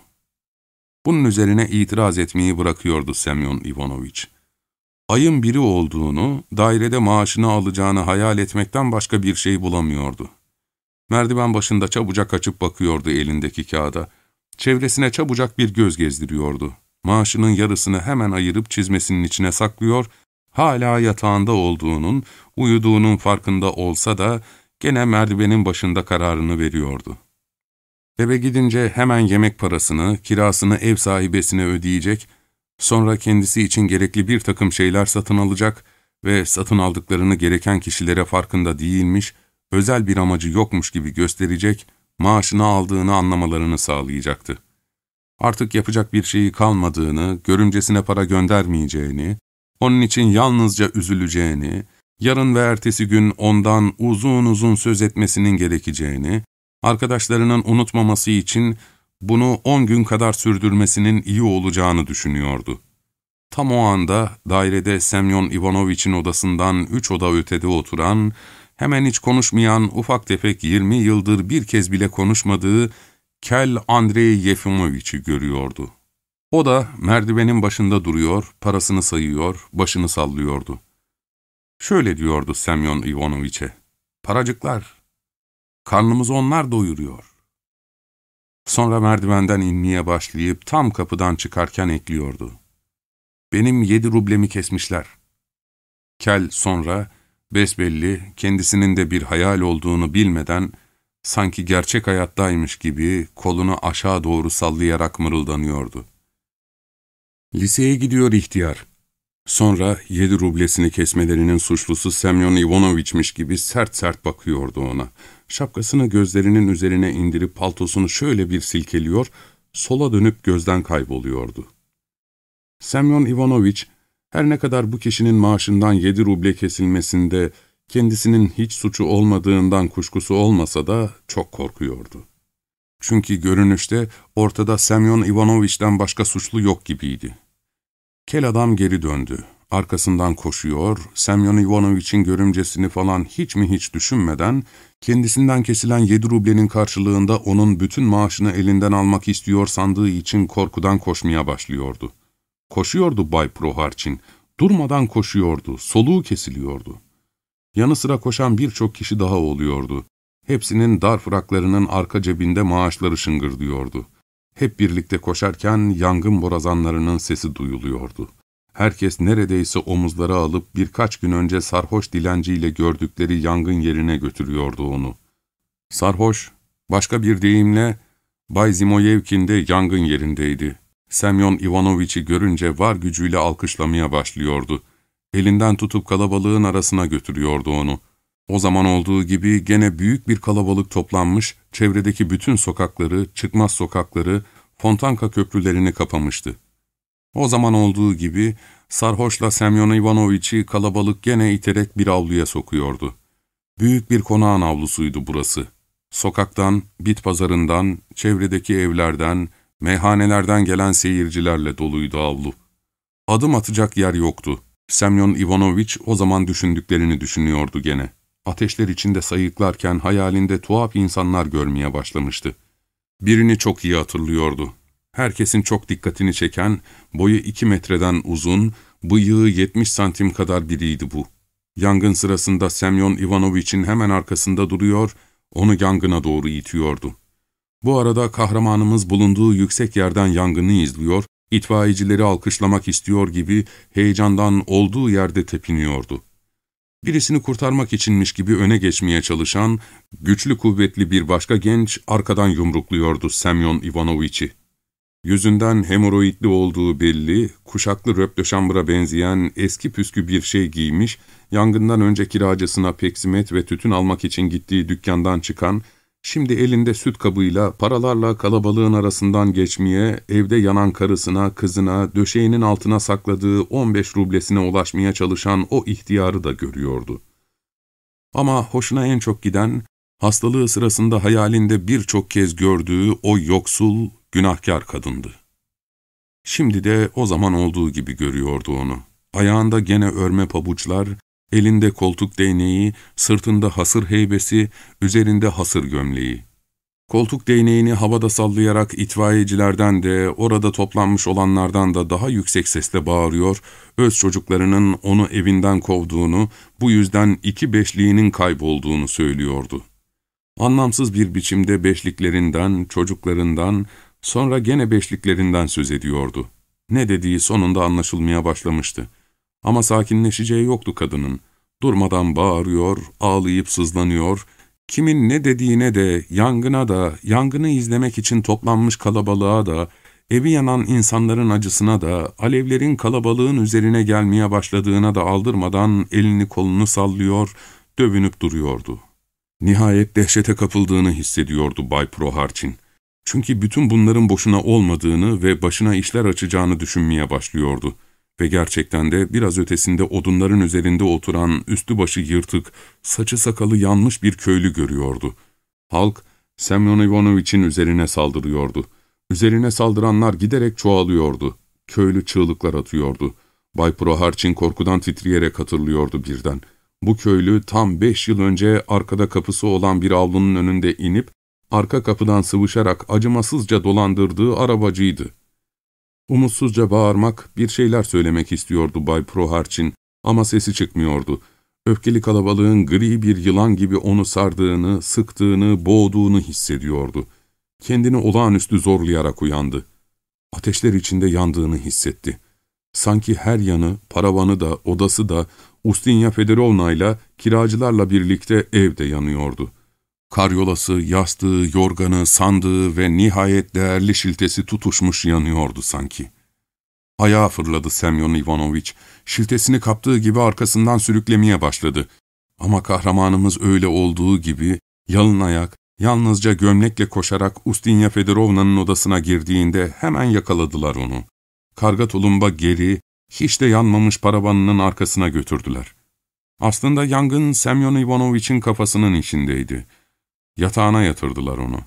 Bunun üzerine itiraz etmeyi bırakıyordu Semyon Ivanoviç. Ayın biri olduğunu, dairede maaşını alacağını hayal etmekten başka bir şey bulamıyordu. Merdiven başında çabucak açıp bakıyordu elindeki kağıda. Çevresine çabucak bir göz gezdiriyordu. Maaşının yarısını hemen ayırıp çizmesinin içine saklıyor, hala yatağında olduğunun, uyuduğunun farkında olsa da gene merdivenin başında kararını veriyordu. Eve gidince hemen yemek parasını, kirasını ev sahibesine ödeyecek, sonra kendisi için gerekli bir takım şeyler satın alacak ve satın aldıklarını gereken kişilere farkında değilmiş, özel bir amacı yokmuş gibi gösterecek, maaşını aldığını anlamalarını sağlayacaktı. Artık yapacak bir şeyi kalmadığını, görümcesine para göndermeyeceğini, onun için yalnızca üzüleceğini, yarın ve ertesi gün ondan uzun uzun söz etmesinin gerekeceğini, arkadaşlarının unutmaması için bunu on gün kadar sürdürmesinin iyi olacağını düşünüyordu. Tam o anda dairede Semyon Ivanoviç'in odasından üç oda ötede oturan, hemen hiç konuşmayan ufak tefek yirmi yıldır bir kez bile konuşmadığı Kel Andrei Yefimoviç'i görüyordu. O da merdivenin başında duruyor, parasını sayıyor, başını sallıyordu. Şöyle diyordu Semyon Ivanoviç'e, "Paracıklar, karnımızı onlar doyuruyor." Sonra merdivenden inmeye başlayıp tam kapıdan çıkarken ekliyordu, "Benim yedi rublemi kesmişler." Kel sonra, besbelli, kendisinin de bir hayal olduğunu bilmeden, sanki gerçek hayattaymış gibi kolunu aşağı doğru sallayarak mırıldanıyordu. "Liseye gidiyor ihtiyar." Sonra yedi rublesini kesmelerinin suçlusu Semyon Ivanoviç'miş gibi sert sert bakıyordu ona. Şapkasını gözlerinin üzerine indirip paltosunu şöyle bir silkeliyor, sola dönüp gözden kayboluyordu. Semyon Ivanoviç, her ne kadar bu kişinin maaşından yedi ruble kesilmesinde kendisinin hiç suçu olmadığından kuşkusu olmasa da çok korkuyordu. Çünkü görünüşte ortada Semyon Ivanoviç'ten başka suçlu yok gibiydi. Kel adam geri döndü. Arkasından koşuyor, Semyon Ivanoviç'in görümcesini falan hiç mi hiç düşünmeden, kendisinden kesilen yedi rublenin karşılığında onun bütün maaşını elinden almak istiyor sandığı için korkudan koşmaya başlıyordu. Koşuyordu Bay Proharçin, durmadan koşuyordu, soluğu kesiliyordu. Yanı sıra koşan birçok kişi daha oluyordu. Hepsinin dar fraklarının arka cebinde maaşları şıngırdıyordu. Hep birlikte koşarken yangın borazanlarının sesi duyuluyordu. Herkes neredeyse omuzlara alıp birkaç gün önce sarhoş dilenciyle gördükleri yangın yerine götürüyordu onu. Sarhoş, başka bir deyimle Bay Zimoyevkin de yangın yerindeydi. Semyon Ivanoviç'i görünce var gücüyle alkışlamaya başlıyordu. Elinden tutup kalabalığın arasına götürüyordu onu. O zaman olduğu gibi gene büyük bir kalabalık toplanmış, çevredeki bütün sokakları, çıkmaz sokakları, Fontanka köprülerini kapamıştı. O zaman olduğu gibi sarhoşla Semyon Ivanoviç'i kalabalık gene iterek bir avluya sokuyordu. Büyük bir konağın avlusuydu burası. Sokaktan, bit pazarından, çevredeki evlerden, meyhanelerden gelen seyircilerle doluydu avlu. Adım atacak yer yoktu. Semyon Ivanoviç o zaman düşündüklerini düşünüyordu gene. Ateşler içinde sayıklarken hayalinde tuhaf insanlar görmeye başlamıştı. Birini çok iyi hatırlıyordu. Herkesin çok dikkatini çeken, boyu iki metreden uzun, bıyığı yetmiş santim kadar biriydi bu. Yangın sırasında Semyon Ivanoviç'in hemen arkasında duruyor, onu yangına doğru itiyordu. Bu arada kahramanımız bulunduğu yüksek yerden yangını izliyor, itfaiyecileri alkışlamak istiyor gibi heyecandan olduğu yerde tepiniyordu. Birisini kurtarmak içinmiş gibi öne geçmeye çalışan, güçlü kuvvetli bir başka genç arkadan yumrukluyordu Semyon Ivanoviç'i. Yüzünden hemoroidli olduğu belli, kuşaklı röptöşambıra benzeyen eski püskü bir şey giymiş, yangından önce kiracısına peksimet ve tütün almak için gittiği dükkandan çıkan, şimdi elinde süt kabıyla, paralarla kalabalığın arasından geçmeye, evde yanan karısına, kızına, döşeğinin altına sakladığı on beş rublesine ulaşmaya çalışan o ihtiyarı da görüyordu. Ama hoşuna en çok giden, hastalığı sırasında hayalinde birçok kez gördüğü o yoksul, günahkar kadındı. Şimdi de o zaman olduğu gibi görüyordu onu. Ayağında gene örme pabuçlar, elinde koltuk değneği, sırtında hasır heybesi, üzerinde hasır gömleği. Koltuk değneğini havada sallayarak itfaiyecilerden de, orada toplanmış olanlardan da daha yüksek sesle bağırıyor, öz çocuklarının onu evinden kovduğunu, bu yüzden iki beşliğinin kaybolduğunu söylüyordu. Anlamsız bir biçimde beşliklerinden, çocuklarından, sonra gene beşliklerinden söz ediyordu. Ne dediği sonunda anlaşılmaya başlamıştı. Ama sakinleşeceği yoktu kadının. Durmadan bağırıyor, ağlayıp sızlanıyor, kimin ne dediğine de, yangına da, yangını izlemek için toplanmış kalabalığa da, evi yanan insanların acısına da, alevlerin kalabalığın üzerine gelmeye başladığına da aldırmadan elini kolunu sallıyor, dövünüp duruyordu. Nihayet dehşete kapıldığını hissediyordu Bay Proharçin. Çünkü bütün bunların boşuna olmadığını ve başına işler açacağını düşünmeye başlıyordu. Ve gerçekten de biraz ötesinde odunların üzerinde oturan, üstü başı yırtık, saçı sakalı yanmış bir köylü görüyordu. Halk, Semyon Ivanoviç'in üzerine saldırıyordu. Üzerine saldıranlar giderek çoğalıyordu. Köylü çığlıklar atıyordu. Bay Proharçin korkudan titreyerek hatırlıyordu birden. Bu köylü tam beş yıl önce arkada kapısı olan bir avlunun önünde inip, arka kapıdan sıvışarak acımasızca dolandırdığı arabacıydı. Umutsuzca bağırmak, bir şeyler söylemek istiyordu Bay Proharçin ama sesi çıkmıyordu. Öfkeli kalabalığın gri bir yılan gibi onu sardığını, sıktığını, boğduğunu hissediyordu. Kendini olağanüstü zorlayarak uyandı. Ateşler içinde yandığını hissetti. Sanki her yanı, paravanı da, odası da, Ustinya Fedorovna'yla, kiracılarla birlikte evde yanıyordu. Karyolası, yastığı, yorganı, sandığı ve nihayet değerli şiltesi tutuşmuş yanıyordu sanki. Ayağa fırladı Semyon Ivanoviç. Şiltesini kaptığı gibi arkasından sürüklemeye başladı. Ama kahramanımız öyle olduğu gibi, yalın ayak, yalnızca gömlekle koşarak Ustinya Fedorovna'nın odasına girdiğinde hemen yakaladılar onu. Karga tulumba geri, hiç de yanmamış paravanının arkasına götürdüler. Aslında yangın Semyon Ivanoviç'in kafasının içindeydi. Yatağına yatırdılar onu.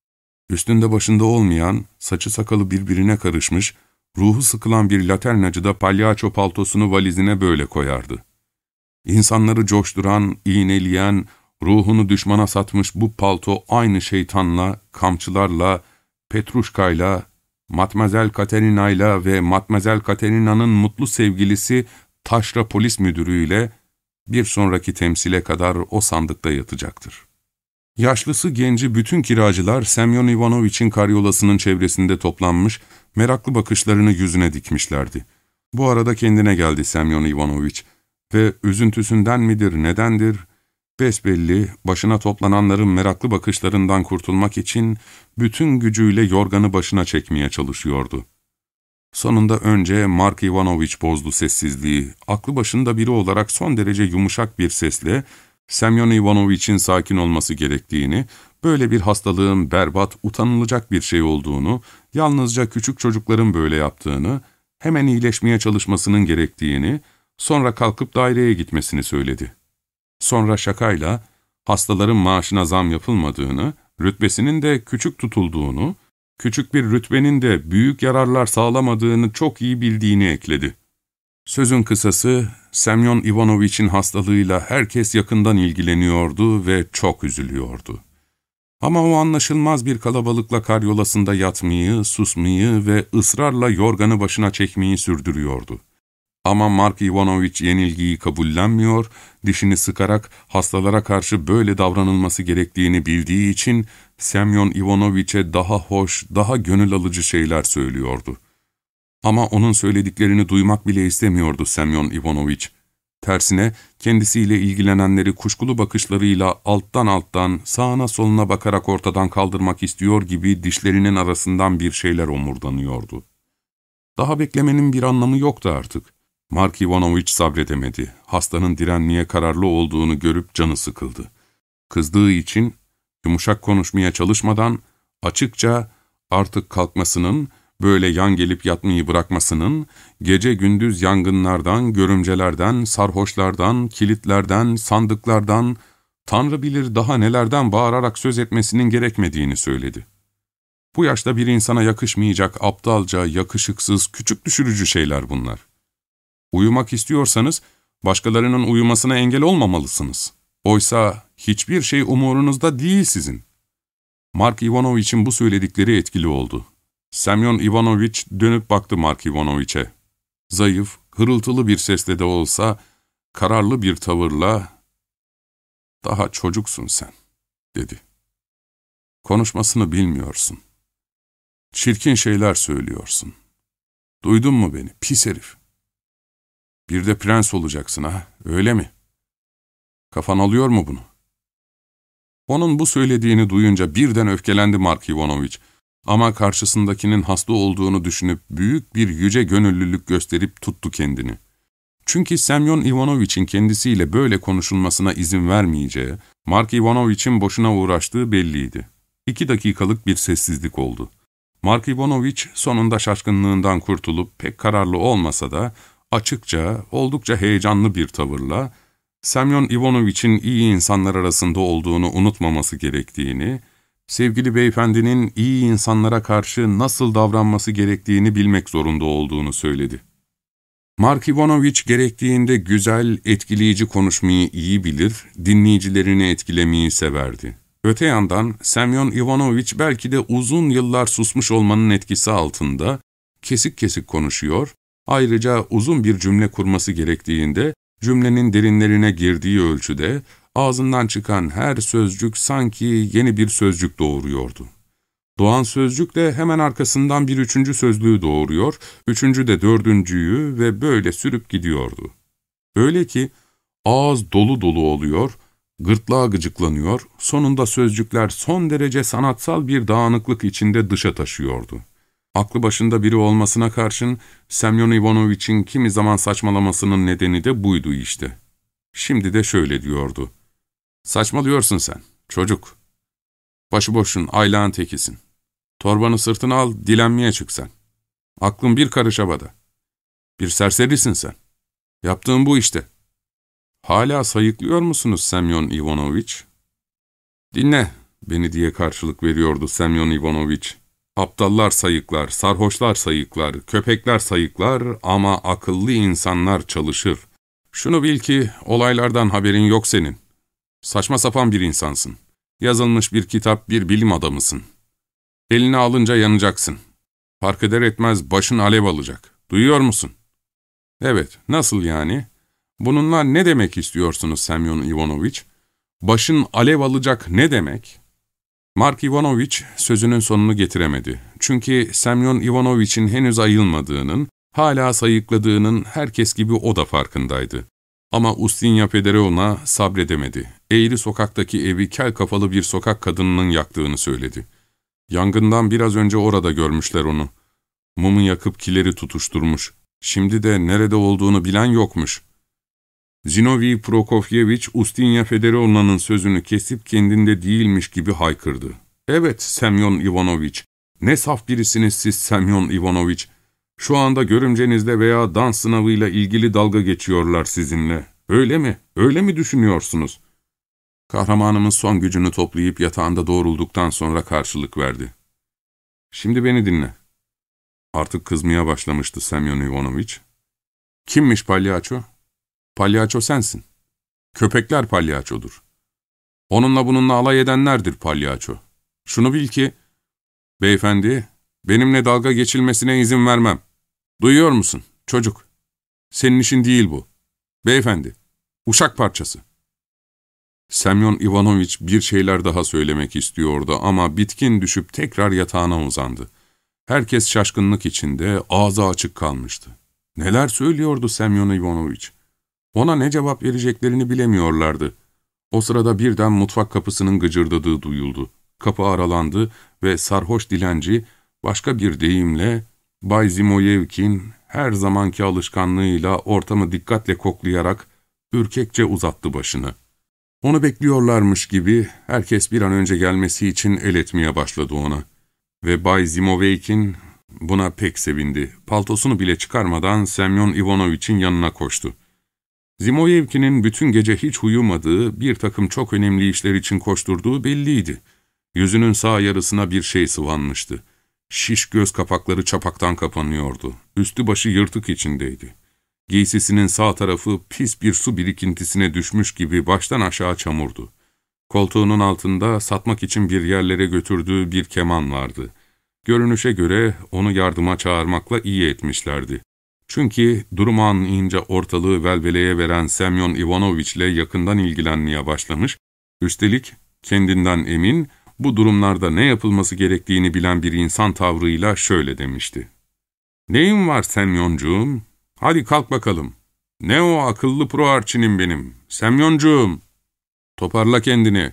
Üstünde başında olmayan, saçı sakalı birbirine karışmış, ruhu sıkılan bir laternacı da palyaço paltosunu valizine böyle koyardı. İnsanları coşturan, iğneleyen, ruhunu düşmana satmış bu palto aynı şeytanla, kamçılarla, Petruşka'yla, Matmazel Katerina'yla ve Matmazel Katerina'nın mutlu sevgilisi taşra polis müdürüyle bir sonraki temsile kadar o sandıkta yatacaktır. Yaşlısı genci bütün kiracılar Semyon Ivanoviç'in karyolasının çevresinde toplanmış, meraklı bakışlarını yüzüne dikmişlerdi. Bu arada kendine geldi Semyon Ivanoviç ve üzüntüsünden midir, nedendir, besbelli başına toplananların meraklı bakışlarından kurtulmak için bütün gücüyle yorganı başına çekmeye çalışıyordu. Sonunda önce Mark Ivanovich bozdu sessizliği. Aklı başında biri olarak son derece yumuşak bir sesle Semyon Ivanovich'in sakin olması gerektiğini, böyle bir hastalığın berbat, utanılacak bir şey olduğunu, yalnızca küçük çocukların böyle yaptığını, hemen iyileşmeye çalışmasının gerektiğini, sonra kalkıp daireye gitmesini söyledi. Sonra şakayla, hastaların maaşına zam yapılmadığını, rütbesinin de küçük tutulduğunu, küçük bir rütbenin de büyük yararlar sağlamadığını çok iyi bildiğini ekledi. Sözün kısası, Semyon Ivanovich'in hastalığıyla herkes yakından ilgileniyordu ve çok üzülüyordu. Ama o anlaşılmaz bir kalabalıkla karyolasında yatmayı, susmayı ve ısrarla yorganı başına çekmeyi sürdürüyordu. Ama Mark Ivanovich yenilgiyi kabullenmiyor, dişini sıkarak hastalara karşı böyle davranılması gerektiğini bildiği için Semyon Ivanovich'e daha hoş, daha gönül alıcı şeyler söylüyordu. Ama onun söylediklerini duymak bile istemiyordu Semyon Ivanovich. Tersine kendisiyle ilgilenenleri kuşkulu bakışlarıyla alttan alttan sağına soluna bakarak ortadan kaldırmak istiyor gibi dişlerinin arasından bir şeyler omurdanıyordu. Daha beklemenin bir anlamı yoktu artık. Mark Ivanovich sabredemedi. Hastanın direnmeye kararlı olduğunu görüp canı sıkıldı. Kızdığı için yumuşak konuşmaya çalışmadan açıkça artık kalkmasının, böyle yan gelip yatmayı bırakmasının, gece gündüz yangınlardan, görümcelerden, sarhoşlardan, kilitlerden, sandıklardan, Tanrı bilir daha nelerden bağırarak söz etmesinin gerekmediğini söyledi. Bu yaşta bir insana yakışmayacak aptalca, yakışıksız, küçük düşürücü şeyler bunlar. Uyumak istiyorsanız, başkalarının uyumasına engel olmamalısınız. Oysa hiçbir şey umurunuzda değil sizin. Mark Ivanovich'in bu söyledikleri etkili oldu. Semyon Ivanovich dönüp baktı Mark Ivanovich'e. Zayıf, hırıltılı bir sesle de olsa, kararlı bir tavırla, ''Daha çocuksun sen.'' dedi. ''Konuşmasını bilmiyorsun. Çirkin şeyler söylüyorsun. Duydun mu beni, pis herif? Bir de prens olacaksın ha, öyle mi? Kafan alıyor mu bunu?'' Onun bu söylediğini duyunca birden öfkelendi Mark Ivanovich. Ama karşısındakinin hasta olduğunu düşünüp büyük bir yüce gönüllülük gösterip tuttu kendini. Çünkü Semyon Ivanovich'in kendisiyle böyle konuşulmasına izin vermeyeceği, Mark Ivanovich'in boşuna uğraştığı belliydi. İki dakikalık bir sessizlik oldu. Mark Ivanovich sonunda şaşkınlığından kurtulup pek kararlı olmasa da açıkça, oldukça heyecanlı bir tavırla, Semyon Ivanovich'in iyi insanlar arasında olduğunu unutmaması gerektiğini, sevgili beyefendinin iyi insanlara karşı nasıl davranması gerektiğini bilmek zorunda olduğunu söyledi. Mark Ivanovich gerektiğinde güzel, etkileyici konuşmayı iyi bilir, dinleyicilerini etkilemeyi severdi. Öte yandan Semyon Ivanovich belki de uzun yıllar susmuş olmanın etkisi altında kesik kesik konuşuyor, ayrıca uzun bir cümle kurması gerektiğinde cümlenin derinlerine girdiği ölçüde ağzından çıkan her sözcük sanki yeni bir sözcük doğuruyordu. Doğan sözcük de hemen arkasından bir üçüncü sözlüğü doğuruyor, üçüncü de dördüncüyü ve böyle sürüp gidiyordu. Öyle ki ağız dolu dolu oluyor, gırtlağı gıcıklanıyor, sonunda sözcükler son derece sanatsal bir dağınıklık içinde dışa taşıyordu. Aklı başında biri olmasına karşın Semyon Ivanovich'in kimi zaman saçmalamasının nedeni de buydu işte. Şimdi de şöyle diyordu. ''Saçmalıyorsun sen, çocuk. Başıboşsun, aylağın tekisin. Torbanı sırtına al, dilenmeye çık sen. Aklın bir karış havada. Bir serserisin sen. Yaptığın bu işte. Hala sayıklıyor musunuz Semyon Ivanovich?'' ''Dinle beni'' diye karşılık veriyordu Semyon Ivanovich. ''Aptallar sayıklar, sarhoşlar sayıklar, köpekler sayıklar ama akıllı insanlar çalışır. Şunu bil ki olaylardan haberin yok senin. Saçma sapan bir insansın. Yazılmış bir kitap, bir bilim adamısın. Eline alınca yanacaksın. Fark eder etmez başın alev alacak. Duyuyor musun?'' ''Evet, nasıl yani? Bununla ne demek istiyorsunuz Semyon Ivanovich? Başın alev alacak ne demek?'' Mark Ivanovich sözünün sonunu getiremedi. Çünkü Semyon Ivanovich'in henüz ayılmadığının, hala sayıkladığının herkes gibi o da farkındaydı. Ama Ustinya Federovna sabredemedi. Eğri sokaktaki evi kel kafalı bir sokak kadınının yaktığını söyledi. Yangından biraz önce orada görmüşler onu. Mumu yakıp kileri tutuşturmuş. Şimdi de nerede olduğunu bilen yokmuş. Zinovy Prokofyevich, Ustinya Federovna'nın sözünü kesip kendinde değilmiş gibi haykırdı. ''Evet, Semyon Ivanoviç, ne saf birisiniz siz Semyon Ivanoviç. Şu anda görümcenizle veya dans sınavıyla ilgili dalga geçiyorlar sizinle. Öyle mi? Öyle mi düşünüyorsunuz?'' Kahramanımız son gücünü toplayıp yatağında doğrulduktan sonra karşılık verdi. ''Şimdi beni dinle.'' Artık kızmaya başlamıştı Semyon Ivanoviç. ''Kimmiş palyaço? Palyaço sensin. Köpekler palyaçodur. Onunla bununla alay edenlerdir palyaço. Şunu bil ki, beyefendi, benimle dalga geçilmesine izin vermem. Duyuyor musun, çocuk? Senin işin değil bu. Beyefendi, uşak parçası.'' Semyon Ivanoviç bir şeyler daha söylemek istiyordu ama bitkin düşüp tekrar yatağına uzandı. Herkes şaşkınlık içinde, ağzı açık kalmıştı. Neler söylüyordu Semyon Ivanoviç? Ona ne cevap vereceklerini bilemiyorlardı. O sırada birden mutfak kapısının gıcırdadığı duyuldu. Kapı aralandı ve sarhoş dilenci, başka bir deyimle, Bay Zimoyevkin her zamanki alışkanlığıyla ortamı dikkatle koklayarak ürkekçe uzattı başını. Onu bekliyorlarmış gibi herkes bir an önce gelmesi için el etmeye başladı ona. Ve Bay Zimoveykin buna pek sevindi. Paltosunu bile çıkarmadan Semyon Ivanoviç'in yanına koştu. Zimoyevkin'in bütün gece hiç uyumadığı, bir takım çok önemli işler için koşturduğu belliydi. Yüzünün sağ yarısına bir şey sıvanmıştı. Şiş göz kapakları çapaktan kapanıyordu. Üstü başı yırtık içindeydi. Giysisinin sağ tarafı pis bir su birikintisine düşmüş gibi baştan aşağı çamurdu. Koltuğunun altında satmak için bir yerlere götürdüğü bir keman vardı. Görünüşe göre onu yardıma çağırmakla iyi etmişlerdi. Çünkü durumu anlayınca ortalığı velveleye veren Semyon Ivanoviç ile yakından ilgilenmeye başlamış, üstelik kendinden emin, bu durumlarda ne yapılması gerektiğini bilen bir insan tavrıyla şöyle demişti. ''Neyin var Semyoncuğum? Hadi kalk bakalım. Ne o akıllı proarçinin benim. Semyoncuğum, toparla kendini.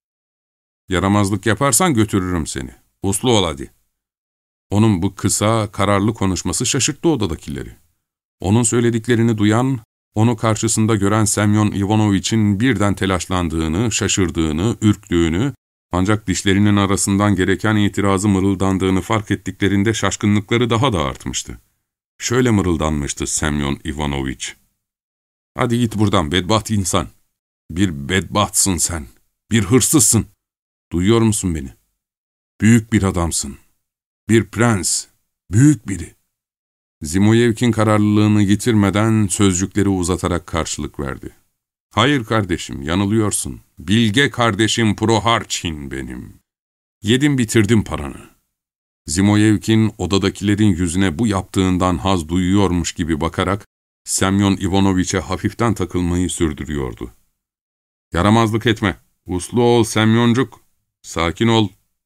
Yaramazlık yaparsan götürürüm seni. Uslu ol hadi.'' Onun bu kısa, kararlı konuşması şaşırttı odadakileri. Onun söylediklerini duyan, onu karşısında gören Semyon Ivanoviç'in birden telaşlandığını, şaşırdığını, ürktüğünü, ancak dişlerinin arasından gereken itirazı mırıldandığını fark ettiklerinde şaşkınlıkları daha da artmıştı. Şöyle mırıldanmıştı Semyon Ivanoviç. ''Hadi git buradan bedbaht insan. Bir bedbahtsın sen. Bir hırsızsın. Duyuyor musun beni? Büyük bir adamsın. Bir prens. Büyük biri.'' Zimoyevkin kararlılığını yitirmeden sözcükleri uzatarak karşılık verdi. ''Hayır kardeşim, yanılıyorsun. Bilge kardeşim Proharçin benim. Yedim bitirdim paranı.'' Zimoyevkin odadakilerin yüzüne bu yaptığından haz duyuyormuş gibi bakarak Semyon Ivanoviç'e hafiften takılmayı sürdürüyordu. ''Yaramazlık etme. Uslu ol Semyoncuk. Sakin ol.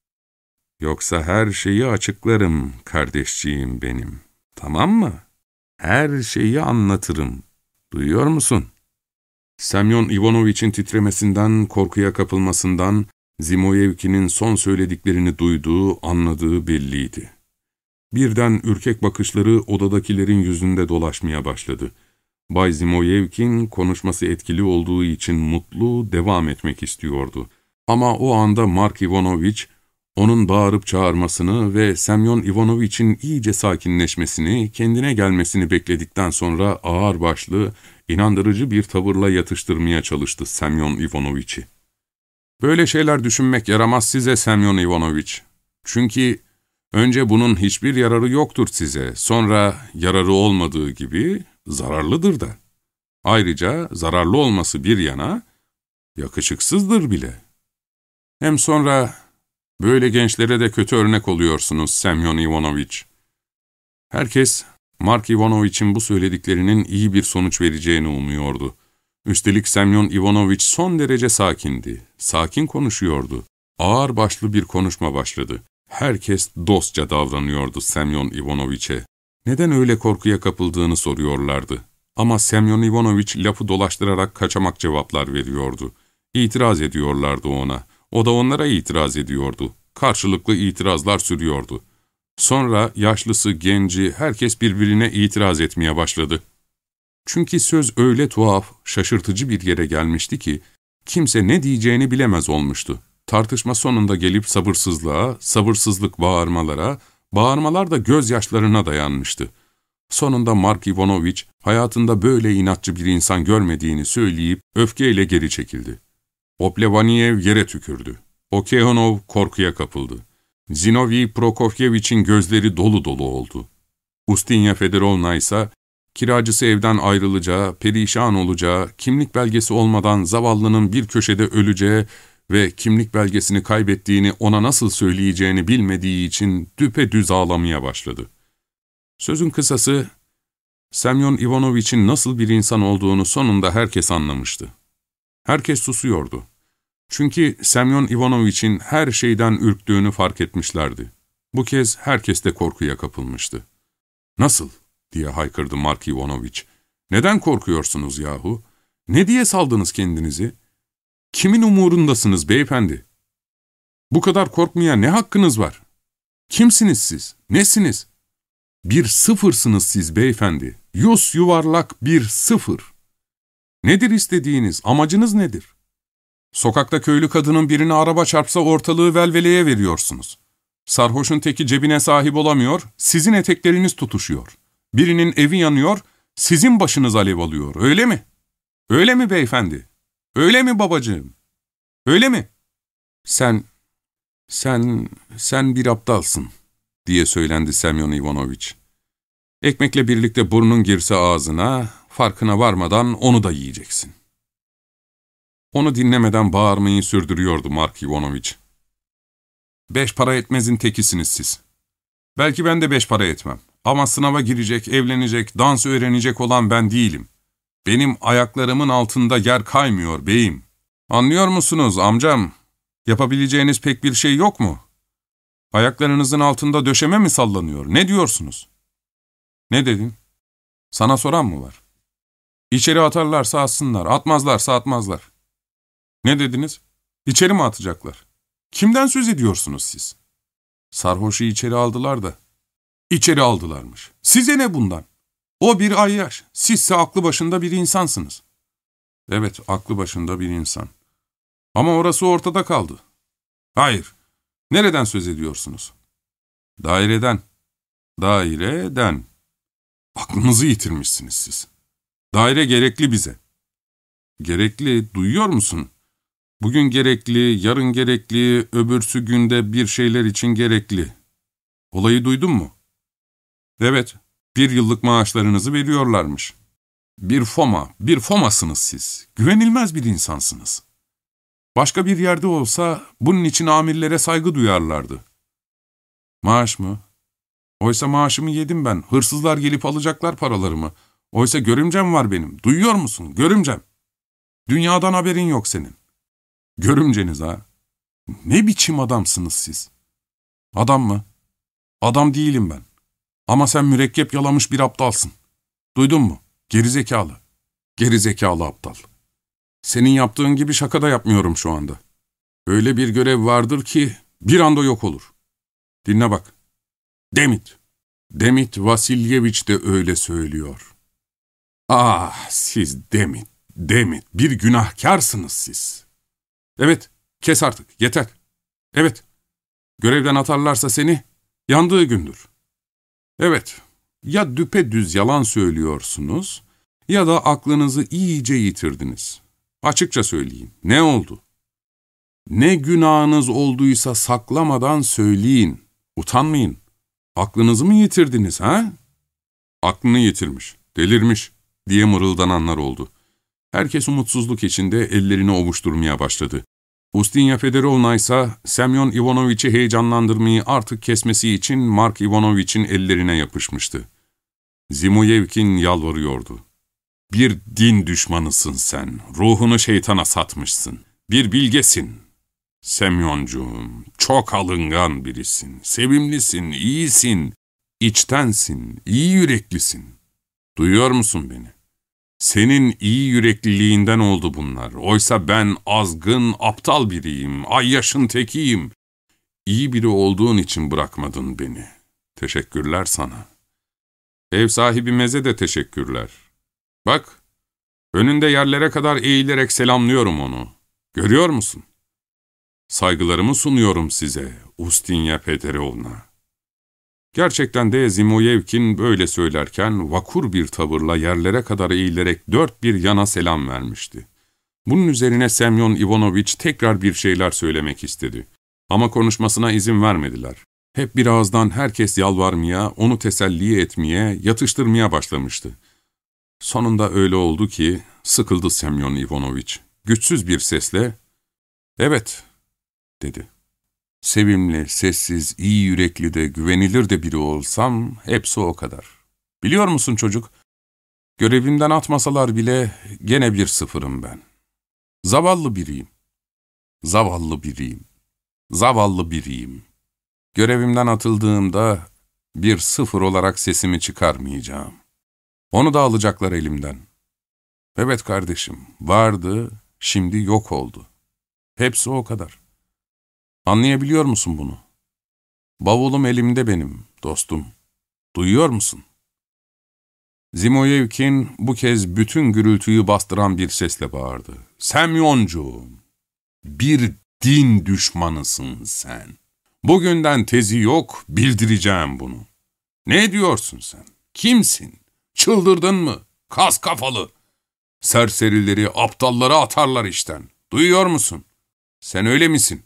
Yoksa her şeyi açıklarım kardeşciğim benim. Tamam mı? Her şeyi anlatırım. Duyuyor musun?'' Semyon Ivanoviç'in titremesinden, korkuya kapılmasından, Zimoyevkin'in son söylediklerini duyduğu, anladığı belliydi. Birden ürkek bakışları odadakilerin yüzünde dolaşmaya başladı. Bay Zimoyevkin konuşması etkili olduğu için mutlu, devam etmek istiyordu. Ama o anda Mark Ivanoviç, onun bağırıp çağırmasını ve Semyon Ivanoviç'in iyice sakinleşmesini, kendine gelmesini bekledikten sonra ağırbaşlı, inandırıcı bir tavırla yatıştırmaya çalıştı Semyon Ivanoviç'i. ''Böyle şeyler düşünmek yaramaz size Semyon Ivanoviç. Çünkü önce bunun hiçbir yararı yoktur size, sonra yararı olmadığı gibi zararlıdır da. Ayrıca zararlı olması bir yana, yakışıksızdır bile. Hem sonra böyle gençlere de kötü örnek oluyorsunuz Semyon Ivanoviç.'' Herkes, Mark Ivanoviç'in bu söylediklerinin iyi bir sonuç vereceğini umuyordu. Üstelik Semyon Ivanoviç son derece sakindi. Sakin konuşuyordu. Ağır başlı bir konuşma başladı. Herkes dostça davranıyordu Semyon Ivanoviç'e. Neden öyle korkuya kapıldığını soruyorlardı. Ama Semyon Ivanoviç lafı dolaştırarak kaçamak cevaplar veriyordu. İtiraz ediyorlardı ona. O da onlara itiraz ediyordu. Karşılıklı itirazlar sürüyordu. Sonra yaşlısı, genci, herkes birbirine itiraz etmeye başladı. Çünkü söz öyle tuhaf, şaşırtıcı bir yere gelmişti ki, kimse ne diyeceğini bilemez olmuştu. Tartışma sonunda gelip sabırsızlığa, sabırsızlık bağırmalara, bağırmalar da gözyaşlarına dayanmıştı. Sonunda Mark Ivanovich, hayatında böyle inatçı bir insan görmediğini söyleyip öfkeyle geri çekildi. Oplevaniyev yere tükürdü. Okeanov korkuya kapıldı. Zinovy Prokofyevich'in gözleri dolu dolu oldu. Ustinya Federovna ise kiracısı evden ayrılacağı, perişan olacağı, kimlik belgesi olmadan zavallının bir köşede öleceği ve kimlik belgesini kaybettiğini ona nasıl söyleyeceğini bilmediği için düpedüz ağlamaya başladı. Sözün kısası, Semyon Ivanovich'in nasıl bir insan olduğunu sonunda herkes anlamıştı. Herkes susuyordu. Çünkü Semyon Ivanovich'in her şeyden ürktüğünü fark etmişlerdi. Bu kez herkes de korkuya kapılmıştı. ''Nasıl?'' diye haykırdı Mark Ivanovich. ''Neden korkuyorsunuz yahu? Ne diye saldınız kendinizi? Kimin umurundasınız beyefendi? Bu kadar korkmaya ne hakkınız var? Kimsiniz siz? Nesiniz? Bir sıfırsınız siz beyefendi. Yus yuvarlak bir sıfır. Nedir istediğiniz, amacınız nedir? Sokakta köylü kadının birine araba çarpsa ortalığı velveleye veriyorsunuz. Sarhoşun teki cebine sahip olamıyor, sizin etekleriniz tutuşuyor. Birinin evi yanıyor, sizin başınız alev alıyor, öyle mi? Öyle mi beyefendi? Öyle mi babacığım? Öyle mi? Sen, sen, sen bir aptalsın, diye söylendi Semyon Ivanovich. Ekmekle birlikte burnun girse ağzına, farkına varmadan onu da yiyeceksin. Onu dinlemeden bağırmayı sürdürüyordu Mark Ivanovich. Beş para etmezin tekisiniz siz. Belki ben de beş para etmem. Ama sınava girecek, evlenecek, dans öğrenecek olan ben değilim. Benim ayaklarımın altında yer kaymıyor beyim. Anlıyor musunuz amcam? Yapabileceğiniz pek bir şey yok mu? Ayaklarınızın altında döşeme mi sallanıyor? Ne diyorsunuz? Ne dedin? Sana soran mı var? İçeri atarlarsa atsınlar, atmazlarsa atmazlar. Ne dediniz? İçeri mi atacaklar? Kimden söz ediyorsunuz siz? Sarhoşu içeri aldılar da. İçeri aldılarmış. Size ne bundan? O bir ayyaş, sizse aklı başında bir insansınız. Evet, aklı başında bir insan. Ama orası ortada kaldı. Hayır, nereden söz ediyorsunuz? Daireden. Daireden. Aklınızı yitirmişsiniz siz. Daire gerekli bize. Gerekli, duyuyor musun? Bugün gerekli, yarın gerekli, öbürsü günde bir şeyler için gerekli. Olayı duydun mu? Evet, bir yıllık maaşlarınızı veriyorlarmış. Bir foma, bir fomasınız siz. Güvenilmez bir insansınız. Başka bir yerde olsa bunun için amirlere saygı duyarlardı. Maaş mı? Oysa maaşımı yedim ben. Hırsızlar gelip alacaklar paralarımı. Oysa görümcem var benim. Duyuyor musun? Görümcem. Dünyadan haberin yok senin. Görümceniz ha? Ne biçim adamsınız siz? Adam mı? Adam değilim ben. Ama sen mürekkep yalamış bir aptalsın. Duydun mu? Gerizekalı. Gerizekalı aptal. Senin yaptığın gibi şaka da yapmıyorum şu anda. Öyle bir görev vardır ki bir anda yok olur. Dinle bak. Demit. Demit Vasilyevich de öyle söylüyor. Ah siz Demit, Demit bir günahkarsınız siz. Evet, kes artık, yeter. Evet, görevden atarlarsa seni, yandığı gündür. Evet, ya düpedüz yalan söylüyorsunuz ya da aklınızı iyice yitirdiniz. Açıkça söyleyin, ne oldu? Ne günahınız olduysa saklamadan söyleyin, utanmayın. Aklınızı mı yitirdiniz ha? Aklını yitirmiş, delirmiş diye mırıldananlar oldu. Herkes umutsuzluk içinde ellerini ovuşturmaya başladı. Ustinya Federovna ise Semyon Ivanovich'i heyecanlandırmayı artık kesmesi için Mark Ivanovich'in ellerine yapışmıştı. Zimuyevkin yalvarıyordu. Bir din düşmanısın sen, ruhunu şeytana satmışsın, bir bilgesin. Semyoncuğum, çok alıngan birisin, sevimlisin, iyisin, içtensin, iyi yüreklisin. Duyuyor musun beni? Senin iyi yürekliliğinden oldu bunlar. Oysa ben azgın, aptal biriyim, ayyaşın tekiyim. İyi biri olduğun için bırakmadın beni. Teşekkürler sana. Ev sahibimize de teşekkürler. Bak, önünde yerlere kadar eğilerek selamlıyorum onu. Görüyor musun? Saygılarımı sunuyorum size, Ustinya Federovna. Gerçekten de Zimoyevkin böyle söylerken vakur bir tavırla yerlere kadar eğilerek dört bir yana selam vermişti. Bunun üzerine Semyon Ivanoviç tekrar bir şeyler söylemek istedi. Ama konuşmasına izin vermediler. Hep bir ağızdan herkes yalvarmaya, onu teselli etmeye, yatıştırmaya başlamıştı. Sonunda öyle oldu ki sıkıldı Semyon Ivanoviç. Güçsüz bir sesle, ''Evet'' dedi. ''Sevimli, sessiz, iyi yürekli de, güvenilir de biri olsam hepsi o kadar. Biliyor musun çocuk, görevimden atmasalar bile gene bir sıfırım ben. Zavallı biriyim. Zavallı biriyim. Zavallı biriyim. Görevimden atıldığımda bir sıfır olarak sesimi çıkarmayacağım. Onu da alacaklar elimden. Evet kardeşim, vardı, şimdi yok oldu. Hepsi o kadar. Anlayabiliyor musun bunu? Bavulum elimde benim, dostum. Duyuyor musun?'' Zimoyevkin bu kez bütün gürültüyü bastıran bir sesle bağırdı. ''Semyoncuğum, bir din düşmanısın sen. Bugünden tezi yok, bildireceğim bunu. Ne diyorsun sen? Kimsin? Çıldırdın mı? Kas kafalı. Serserileri, aptalları atarlar işten. Duyuyor musun? Sen öyle misin?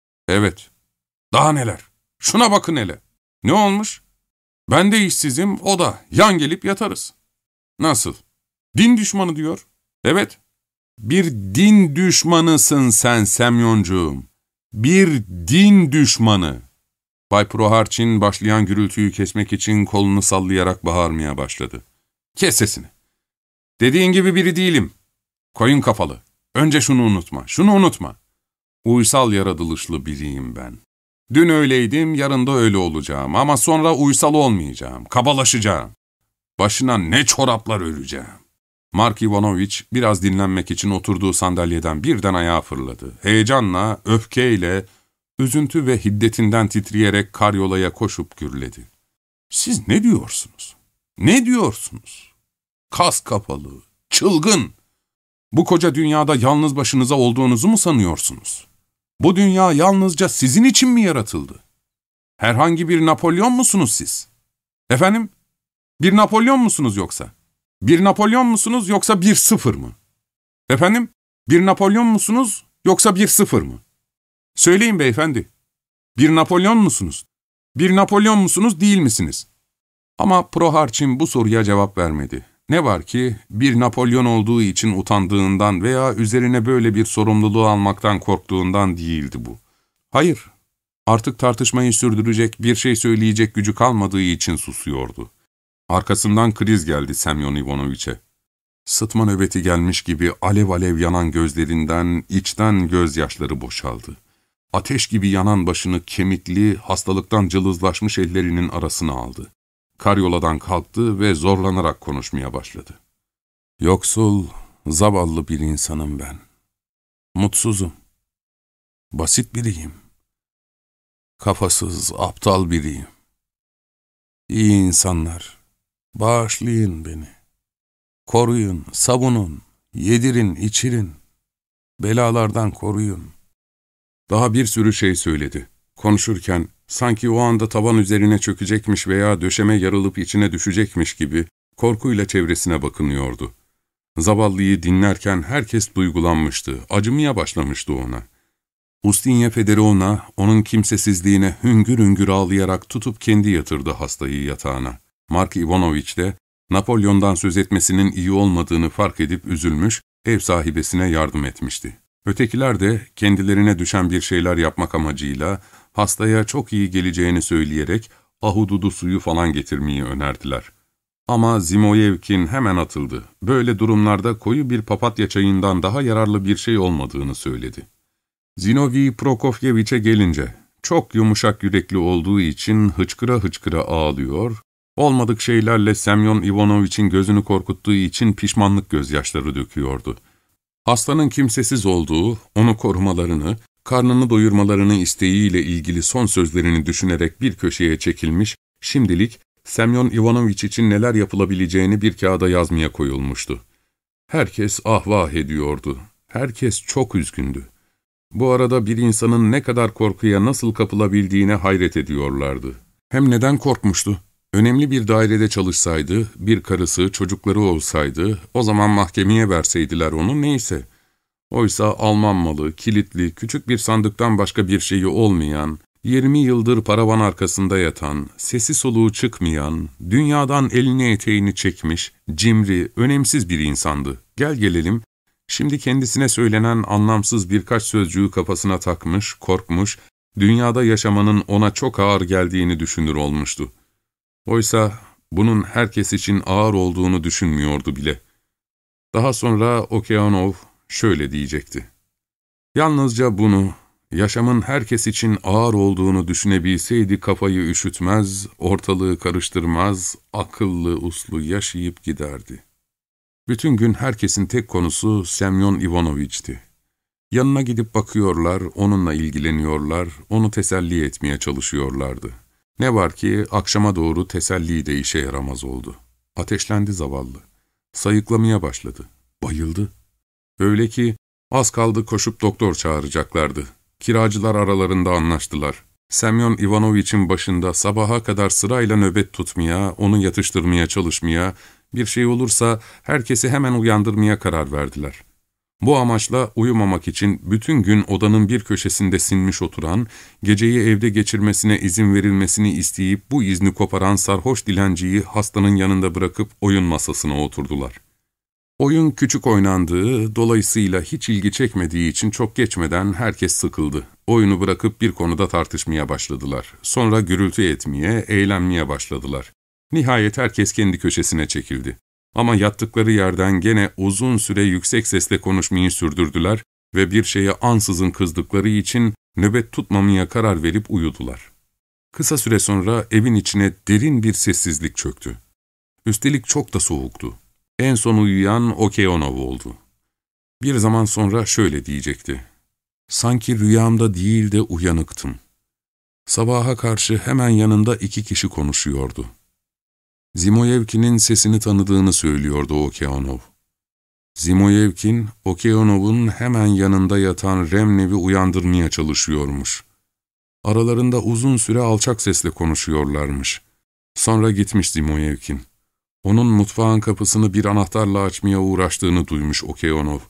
Evet. Daha neler? Şuna bakın hele. Ne olmuş? Ben de işsizim, o da. Yan gelip yatarız. Nasıl? Din düşmanı diyor. Evet. Bir din düşmanısın sen Semyoncuğum. Bir din düşmanı. Bay Proharçin başlayan gürültüyü kesmek için kolunu sallayarak bağırmaya başladı. Kes sesini. Dediğin gibi biri değilim. Koyun kafalı. Önce şunu unutma, şunu unutma. Uysal yaratılışlı biriyim ben. Dün öyleydim, yarın da öyle olacağım ama sonra uysal olmayacağım, kabalaşacağım. Başına ne çoraplar öreceğim. Mark Ivanoviç biraz dinlenmek için oturduğu sandalyeden birden ayağa fırladı. Heyecanla, öfkeyle, üzüntü ve hiddetinden titreyerek karyolaya koşup gürledi. Siz ne diyorsunuz? Ne diyorsunuz? Kas kapalı, çılgın. Bu koca dünyada yalnız başınıza olduğunuzu mu sanıyorsunuz? Bu dünya yalnızca sizin için mi yaratıldı? Herhangi bir Napolyon musunuz siz? Efendim? Bir Napolyon musunuz yoksa? Bir Napolyon musunuz yoksa bir sıfır mı? Efendim? Bir Napolyon musunuz yoksa bir sıfır mı? Söyleyin beyefendi. Bir Napolyon musunuz? Bir Napolyon musunuz değil misiniz? Ama Proharçin bu soruya cevap vermedi. Ne var ki bir Napolyon olduğu için utandığından veya üzerine böyle bir sorumluluğu almaktan korktuğundan değildi bu. Hayır, artık tartışmayı sürdürecek, bir şey söyleyecek gücü kalmadığı için susuyordu. Arkasından kriz geldi Semyon Ivanoviç'e. Sıtma nöbeti gelmiş gibi alev alev yanan gözlerinden içten gözyaşları boşaldı. Ateş gibi yanan başını kemikli, hastalıktan cılızlaşmış ellerinin arasına aldı. Karyoladan kalktı ve zorlanarak konuşmaya başladı. Yoksul, zavallı bir insanım ben. Mutsuzum. Basit biriyim. Kafasız, aptal biriyim. İyi insanlar, bağışlayın beni. Koruyun, savunun, yedirin, içirin. Belalardan koruyun. Daha bir sürü şey söyledi. Konuşurken sanki o anda tavan üzerine çökecekmiş veya döşeme yarılıp içine düşecekmiş gibi korkuyla çevresine bakınıyordu. Zavallıyı dinlerken herkes duygulanmıştı, acımaya başlamıştı ona. Ustinya Federovna onun kimsesizliğine hüngür hüngür ağlayarak tutup kendi yatırdı hastayı yatağına. Mark Ivanoviç de Napolyon'dan söz etmesinin iyi olmadığını fark edip üzülmüş, ev sahibesine yardım etmişti. Ötekiler de kendilerine düşen bir şeyler yapmak amacıyla hastaya çok iyi geleceğini söyleyerek ahududu suyu falan getirmeyi önerdiler. Ama Zimoyevkin hemen atıldı. Böyle durumlarda koyu bir papatya çayından daha yararlı bir şey olmadığını söyledi. Zinovy Prokofyeviç'e gelince, çok yumuşak yürekli olduğu için hıçkıra hıçkıra ağlıyor, olmadık şeylerle Semyon Ivanoviç'in gözünü korkuttuğu için pişmanlık gözyaşları döküyordu. Hastanın kimsesiz olduğu, onu korumalarını, karnını doyurmalarını isteğiyle ilgili son sözlerini düşünerek bir köşeye çekilmiş, Şimdilik Semyon Ivanoviç için neler yapılabileceğini bir kağıda yazmaya koyulmuştu. Herkes ah vah ediyordu. Herkes çok üzgündü. Bu arada bir insanın ne kadar korkuya nasıl kapılabildiğine hayret ediyorlardı. Hem neden korkmuştu? Önemli bir dairede çalışsaydı, bir karısı, çocukları olsaydı, o zaman mahkemeye verseydiler onu, neyse. Oysa Alman malı, kilitli, küçük bir sandıktan başka bir şeyi olmayan, yirmi yıldır paravan arkasında yatan, sesi soluğu çıkmayan, dünyadan elini eteğini çekmiş, cimri, önemsiz bir insandı. Gel gelelim, şimdi kendisine söylenen anlamsız birkaç sözcüğü kafasına takmış, korkmuş, dünyada yaşamanın ona çok ağır geldiğini düşünür olmuştu. Oysa bunun herkes için ağır olduğunu düşünmüyordu bile. Daha sonra Okeanov şöyle diyecekti. Yalnızca bunu, yaşamın herkes için ağır olduğunu düşünebilseydi kafayı üşütmez, ortalığı karıştırmaz, akıllı uslu yaşayıp giderdi. Bütün gün herkesin tek konusu Semyon Ivanoviç'ti. Yanına gidip bakıyorlar, onunla ilgileniyorlar, onu teselli etmeye çalışıyorlardı. Ne var ki akşama doğru teselli de işe yaramaz oldu. Ateşlendi zavallı. Sayıklamaya başladı. Bayıldı. Öyle ki az kaldı koşup doktor çağıracaklardı. Kiracılar aralarında anlaştılar. Semyon Ivanoviç'in başında sabaha kadar sırayla nöbet tutmaya, onu yatıştırmaya çalışmaya, bir şey olursa herkesi hemen uyandırmaya karar verdiler. Bu amaçla uyumamak için bütün gün odanın bir köşesinde sinmiş oturan, geceyi evde geçirmesine izin verilmesini isteyip bu izni koparan sarhoş dilenciyi hastanın yanında bırakıp oyun masasına oturdular. Oyun küçük oynandığı, dolayısıyla hiç ilgi çekmediği için çok geçmeden herkes sıkıldı. Oyunu bırakıp bir konuda tartışmaya başladılar. Sonra gürültü etmeye, eğlenmeye başladılar. Nihayet herkes kendi köşesine çekildi. Ama yattıkları yerden gene uzun süre yüksek sesle konuşmayı sürdürdüler ve bir şeye ansızın kızdıkları için nöbet tutmamaya karar verip uyudular. Kısa süre sonra evin içine derin bir sessizlik çöktü. Üstelik çok da soğuktu. En son uyuyan Okeanov oldu. Bir zaman sonra şöyle diyecekti. Sanki rüyamda değil de uyanıktım. Sabaha karşı hemen yanında iki kişi konuşuyordu. Zimoyevkin'in sesini tanıdığını söylüyordu Okeanov. Zimoyevkin, Okeanov'un hemen yanında yatan Remnev'i uyandırmaya çalışıyormuş. Aralarında uzun süre alçak sesle konuşuyorlarmış. Sonra gitmiş Zimoyevkin. Onun mutfağın kapısını bir anahtarla açmaya uğraştığını duymuş Okeanov.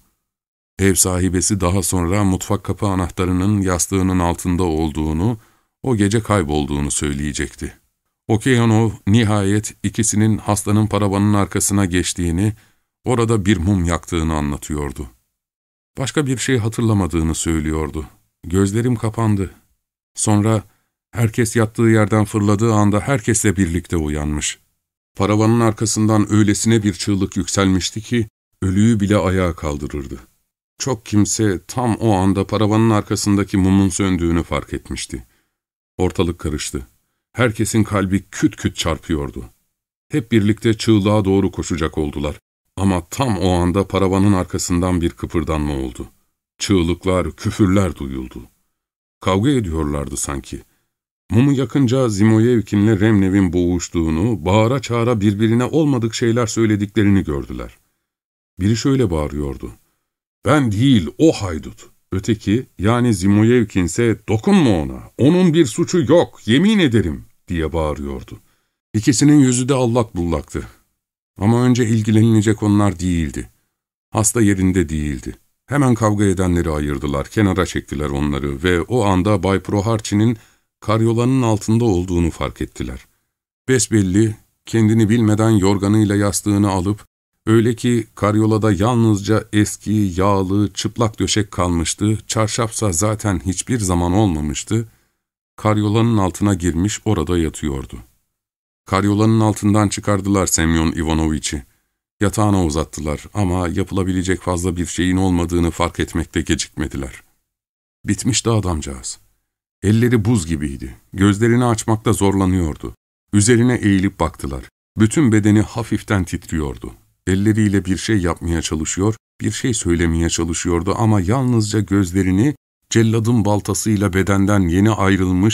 Ev sahibesi daha sonra mutfak kapı anahtarının yastığının altında olduğunu, o gece kaybolduğunu söyleyecekti. Okeanov nihayet ikisinin hastanın paravanın arkasına geçtiğini, orada bir mum yaktığını anlatıyordu. Başka bir şey hatırlamadığını söylüyordu. Gözlerim kapandı. Sonra herkes yattığı yerden fırladığı anda herkesle birlikte uyanmış. Paravanın arkasından öylesine bir çığlık yükselmişti ki, ölüyü bile ayağa kaldırırdı. Çok kimse tam o anda paravanın arkasındaki mumun söndüğünü fark etmişti. Ortalık karıştı. Herkesin kalbi küt küt çarpıyordu. Hep birlikte çığlığa doğru koşacak oldular. Ama tam o anda paravanın arkasından bir kıpırdanma oldu. Çığlıklar, küfürler duyuldu. Kavga ediyorlardı sanki. Mumu yakınca Zimoyevkin'le Remnev'in boğuştuğunu, bağıra çağıra birbirine olmadık şeyler söylediklerini gördüler. Biri şöyle bağırıyordu. Ben değil, o haydut. Öteki, yani Zimoyevkin ise dokunma ona, onun bir suçu yok, yemin ederim diye bağırıyordu. İkisinin yüzü de allak bullaktı. Ama önce ilgilenilecek onlar değildi. Hasta yerinde değildi. Hemen kavga edenleri ayırdılar, kenara çektiler onları ve o anda Bay Proharçin'in karyolanın altında olduğunu fark ettiler. Besbelli, kendini bilmeden yorganıyla yastığını alıp, öyle ki karyolada yalnızca eski, yağlı, çıplak döşek kalmıştı, çarşafsa zaten hiçbir zaman olmamıştı, karyolanın altına girmiş orada yatıyordu. Karyolanın altından çıkardılar Semyon Ivanoviç'i. Yatağına uzattılar ama yapılabilecek fazla bir şeyin olmadığını fark etmekte gecikmediler. Bitmişti adamcağız. Elleri buz gibiydi. Gözlerini açmakta zorlanıyordu. Üzerine eğilip baktılar. Bütün bedeni hafiften titriyordu. Elleriyle bir şey yapmaya çalışıyor, bir şey söylemeye çalışıyordu ama yalnızca gözlerini celladın baltasıyla bedenden yeni ayrılmış,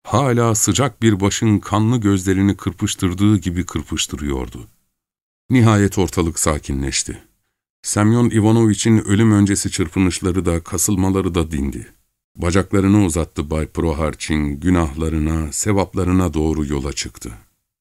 hala sıcak bir başın kanlı gözlerini kırpıştırdığı gibi kırpıştırıyordu. Nihayet ortalık sakinleşti. Semyon Ivanoviç'in ölüm öncesi çırpınışları da, kasılmaları da dindi. Bacaklarını uzattı Bay Proharçin, günahlarına, sevaplarına doğru yola çıktı.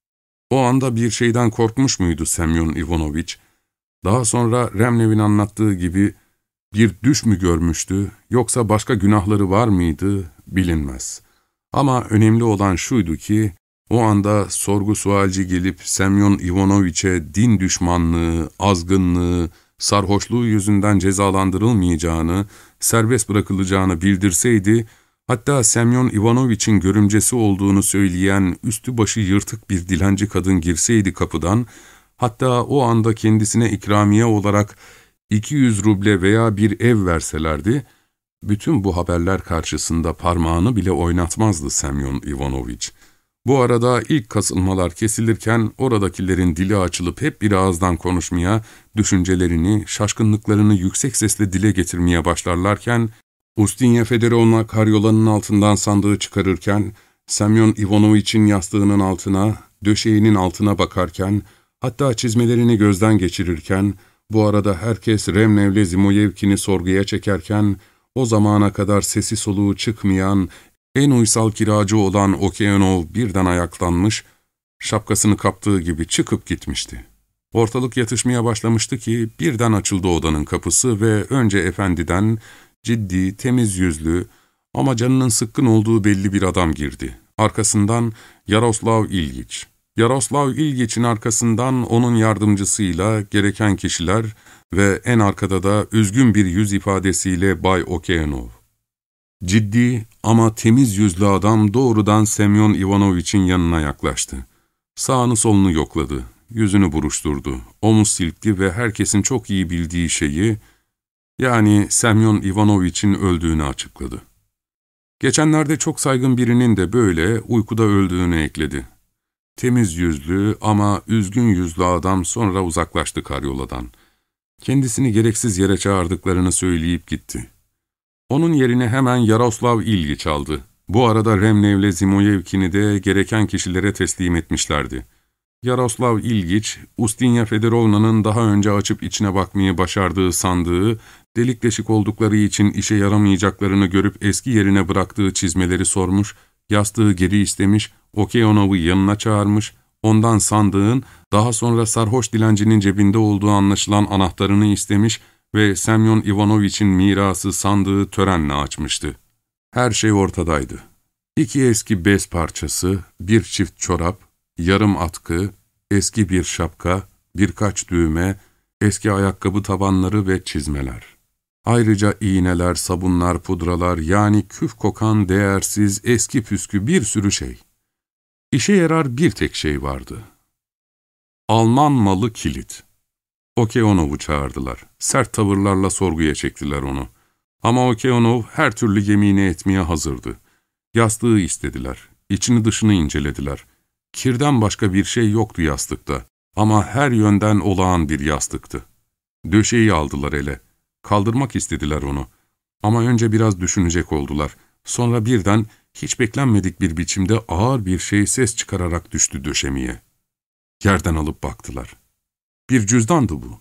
O anda bir şeyden korkmuş muydu Semyon Ivanoviç? Daha sonra Remlev'in anlattığı gibi bir düş mü görmüştü, yoksa başka günahları var mıydı bilinmez. Ama önemli olan şuydu ki, o anda sorgu sualci gelip Semyon Ivanoviç'e din düşmanlığı, azgınlığı, sarhoşluğu yüzünden cezalandırılmayacağını, serbest bırakılacağını bildirseydi, hatta Semyon Ivanoviç'in görümcesi olduğunu söyleyen üstü başı yırtık bir dilenci kadın girseydi kapıdan, hatta o anda kendisine ikramiye olarak iki yüz ruble veya bir ev verselerdi, bütün bu haberler karşısında parmağını bile oynatmazdı Semyon Ivanoviç. Bu arada ilk kasılmalar kesilirken oradakilerin dili açılıp hep bir ağızdan konuşmaya, düşüncelerini, şaşkınlıklarını yüksek sesle dile getirmeye başlarlarken, Ustinya Federovna karyolanın altından sandığı çıkarırken, Semyon Ivanoviç'in yastığının altına, döşeğinin altına bakarken, hatta çizmelerini gözden geçirirken, bu arada herkes Remlev'le Zimoyevkin'i sorguya çekerken, o zamana kadar sesi soluğu çıkmayan, en uysal kiracı olan Okeanov birden ayaklanmış, şapkasını kaptığı gibi çıkıp gitmişti. Ortalık yatışmaya başlamıştı ki birden açıldı odanın kapısı ve önce efendiden ciddi, temiz yüzlü ama canının sıkkın olduğu belli bir adam girdi. Arkasından Yaroslav İlgiç. Yaroslav İlgiç'in arkasından onun yardımcısıyla gereken kişiler ve en arkada da üzgün bir yüz ifadesiyle Bay Okeanov. Ciddi ama temiz yüzlü adam doğrudan Semyon Ivanoviç'in yanına yaklaştı. Sağını solunu yokladı, yüzünü buruşturdu, omuz silkti ve herkesin çok iyi bildiği şeyi, yani Semyon Ivanoviç'in öldüğünü açıkladı. Geçenlerde çok saygın birinin de böyle uykuda öldüğünü ekledi. Temiz yüzlü ama üzgün yüzlü adam sonra uzaklaştı karyoladan. Kendisini gereksiz yere çağırdıklarını söyleyip gitti. Onun yerine hemen Yaroslav İlgiç aldı. Bu arada Remlev'le Zimoyevkin'i de gereken kişilere teslim etmişlerdi. Yaroslav İlgiç, Ustinya Federovna'nın daha önce açıp içine bakmayı başardığı sandığı, delik deşik oldukları için işe yaramayacaklarını görüp eski yerine bıraktığı çizmeleri sormuş, yastığı geri istemiş, Okeanov'u yanına çağırmış, ondan sandığın, daha sonra sarhoş dilencinin cebinde olduğu anlaşılan anahtarını istemiş ve Semyon Ivanoviç'in mirası sandığı törenle açmıştı. Her şey ortadaydı. İki eski bez parçası, bir çift çorap, yarım atkı, eski bir şapka, birkaç düğme, eski ayakkabı tabanları ve çizmeler. Ayrıca iğneler, sabunlar, pudralar, yani küf kokan değersiz, eski püskü bir sürü şey. İşe yarar bir tek şey vardı. Alman malı kilit. Okeanov'u çağırdılar. Sert tavırlarla sorguya çektiler onu. Ama Okeanov her türlü yemini etmeye hazırdı. Yastığı istediler. İçini dışını incelediler. Kirden başka bir şey yoktu yastıkta. Ama her yönden olağan bir yastıktı. Döşeği aldılar ele. Kaldırmak istediler onu. Ama önce biraz düşünecek oldular. Sonra birden hiç beklenmedik bir biçimde ağır bir şey ses çıkararak düştü döşemeye. Yerden alıp baktılar. Bir cüzdandı bu.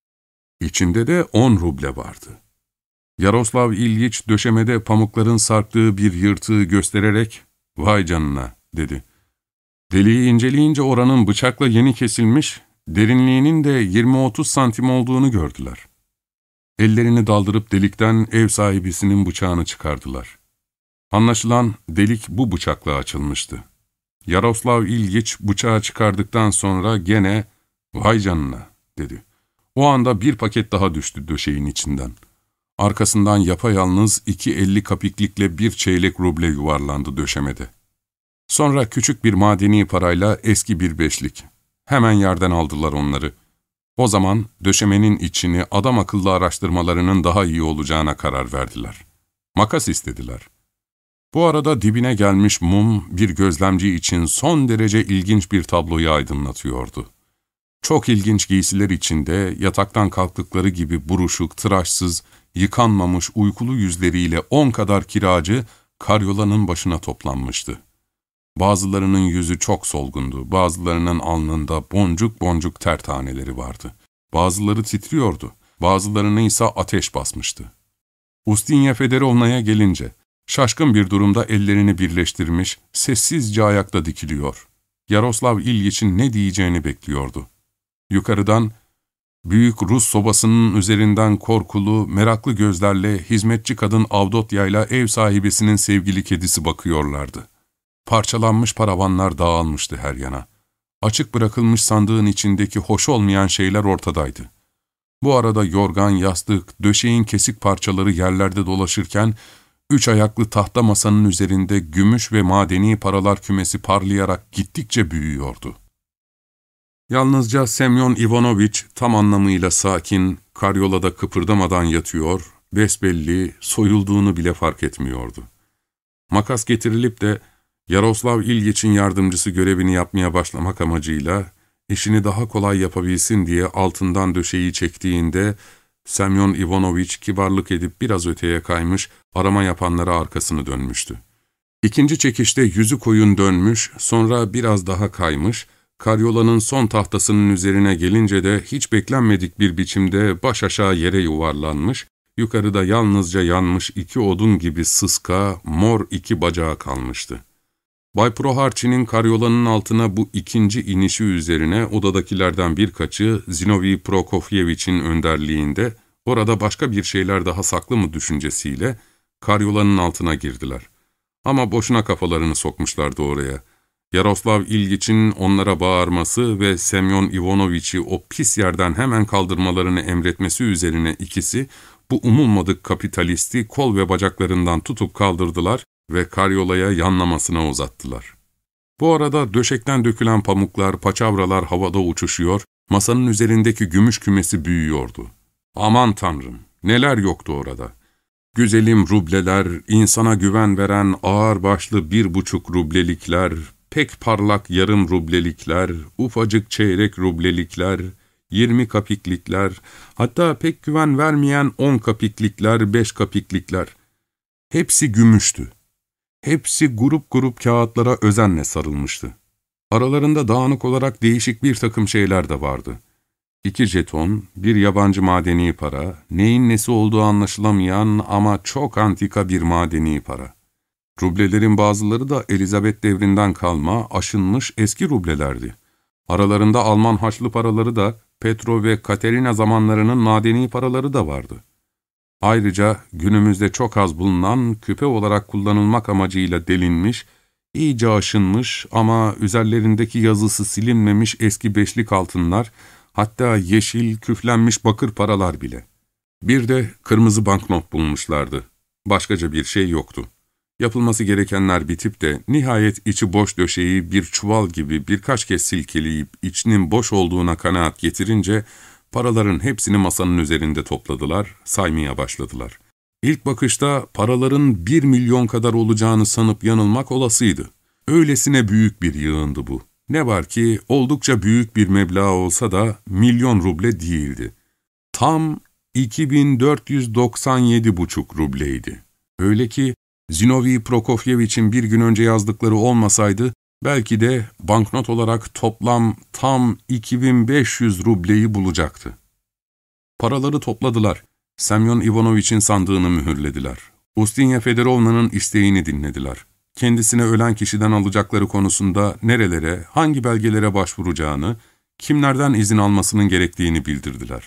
İçinde de on ruble vardı. Yaroslav İlgiç döşemede pamukların sarktığı bir yırtığı göstererek ''Vay canına'' dedi. Deliği inceleyince oranın bıçakla yeni kesilmiş, derinliğinin de yirmi otuz santim olduğunu gördüler. Ellerini daldırıp delikten ev sahibisinin bıçağını çıkardılar. Anlaşılan delik bu bıçakla açılmıştı. Yaroslav İlgiç bıçağı çıkardıktan sonra gene ''Vay canına'' dedi. O anda bir paket daha düştü döşeğin içinden. Arkasından yapayalnız iki elli kapiklikle bir çeyrek ruble yuvarlandı döşemede. Sonra küçük bir madeni parayla eski bir beşlik. Hemen yerden aldılar onları. O zaman döşemenin içini adam akıllı araştırmalarının daha iyi olacağına karar verdiler. Makas istediler. Bu arada dibine gelmiş mum bir gözlemci için son derece ilginç bir tabloyu aydınlatıyordu. Çok ilginç giysiler içinde yataktan kalktıkları gibi buruşuk, tıraşsız, yıkanmamış uykulu yüzleriyle on kadar kiracı karyolanın başına toplanmıştı. Bazılarının yüzü çok solgundu, bazılarının alnında boncuk boncuk ter taneleri vardı. Bazıları titriyordu, bazılarını ise ateş basmıştı. Ustinya Fedorovna'ya gelince, şaşkın bir durumda ellerini birleştirmiş, sessizce ayakta dikiliyor. Yaroslav İlyiç'in ne diyeceğini bekliyordu. Yukarıdan, büyük Rus sobasının üzerinden korkulu, meraklı gözlerle hizmetçi kadın Avdotya'yla ev sahibesinin sevgili kedisi bakıyorlardı. Parçalanmış paravanlar dağılmıştı her yana. Açık bırakılmış sandığın içindeki hoş olmayan şeyler ortadaydı. Bu arada yorgan, yastık, döşeğin kesik parçaları yerlerde dolaşırken, üç ayaklı tahta masanın üzerinde gümüş ve madeni paralar kümesi parlayarak gittikçe büyüyordu. Yalnızca Semyon Ivanoviç tam anlamıyla sakin, karyolada kıpırdamadan yatıyor, besbelli, soyulduğunu bile fark etmiyordu. Makas getirilip de Yaroslav İlyiç'in yardımcısı görevini yapmaya başlamak amacıyla, işini daha kolay yapabilsin diye altından döşeği çektiğinde, Semyon Ivanoviç kibarlık edip biraz öteye kaymış, arama yapanlara arkasını dönmüştü. İkinci çekişte yüzü koyun dönmüş, sonra biraz daha kaymış, karyolanın son tahtasının üzerine gelince de hiç beklenmedik bir biçimde baş aşağı yere yuvarlanmış, yukarıda yalnızca yanmış iki odun gibi sıska, mor iki bacağı kalmıştı. Bay Proharçin'in karyolanın altına bu ikinci inişi üzerine odadakilerden birkaçı Zinovy Prokofyevich'in önderliğinde orada başka bir şeyler daha saklı mı düşüncesiyle karyolanın altına girdiler. Ama boşuna kafalarını sokmuşlardı oraya. Yaroslav İlyiç'in onlara bağırması ve Semyon Ivanoviç'i o pis yerden hemen kaldırmalarını emretmesi üzerine ikisi bu umulmadık kapitalisti kol ve bacaklarından tutup kaldırdılar ve karyolaya yanlamasına uzattılar. Bu arada döşekten dökülen pamuklar, paçavralar havada uçuşuyor, masanın üzerindeki gümüş kümesi büyüyordu. Aman Tanrım, neler yoktu orada! Güzelim rubleler, insana güven veren ağırbaşlı bir buçuk rublelikler, pek parlak yarım rublelikler, ufacık çeyrek rublelikler, yirmi kapiklikler, hatta pek güven vermeyen on kapiklikler, beş kapiklikler. Hepsi gümüştü. Hepsi grup grup kağıtlara özenle sarılmıştı. Aralarında dağınık olarak değişik bir takım şeyler de vardı. İki jeton, bir yabancı madeni para, neyin nesi olduğu anlaşılamayan ama çok antika bir madeni para. Rublelerin bazıları da Elizabeth devrinden kalma, aşınmış eski rublelerdi. Aralarında Alman haçlı paraları da, Petro ve Katerina zamanlarının madeni paraları da vardı. Ayrıca günümüzde çok az bulunan, küpe olarak kullanılmak amacıyla delinmiş, iyice aşınmış ama üzerlerindeki yazısı silinmemiş eski beşlik altınlar, hatta yeşil, küflenmiş bakır paralar bile. Bir de kırmızı banknot bulmuşlardı. Başkaca bir şey yoktu. Yapılması gerekenler bitip de nihayet içi boş döşeği bir çuval gibi birkaç kez silkeleyip içinin boş olduğuna kanaat getirince paraların hepsini masanın üzerinde topladılar, saymaya başladılar. İlk bakışta paraların bir milyon kadar olacağını sanıp yanılmak olasıydı. Öylesine büyük bir yığındı bu. Ne var ki oldukça büyük bir meblağ olsa da milyon ruble değildi. Tam iki bin dört yüz doksan yedi buçuk rubleydi. Öyle ki Zinovy Prokofyevich'in bir gün önce yazdıkları olmasaydı, belki de banknot olarak toplam tam iki bin beş yüz rubleyi bulacaktı. Paraları topladılar. Semyon Ivanoviç'in sandığını mühürlediler. Ustinya Fedorovna'nın isteğini dinlediler. Kendisine ölen kişiden alacakları konusunda nerelere, hangi belgelere başvuracağını, kimlerden izin almasının gerektiğini bildirdiler.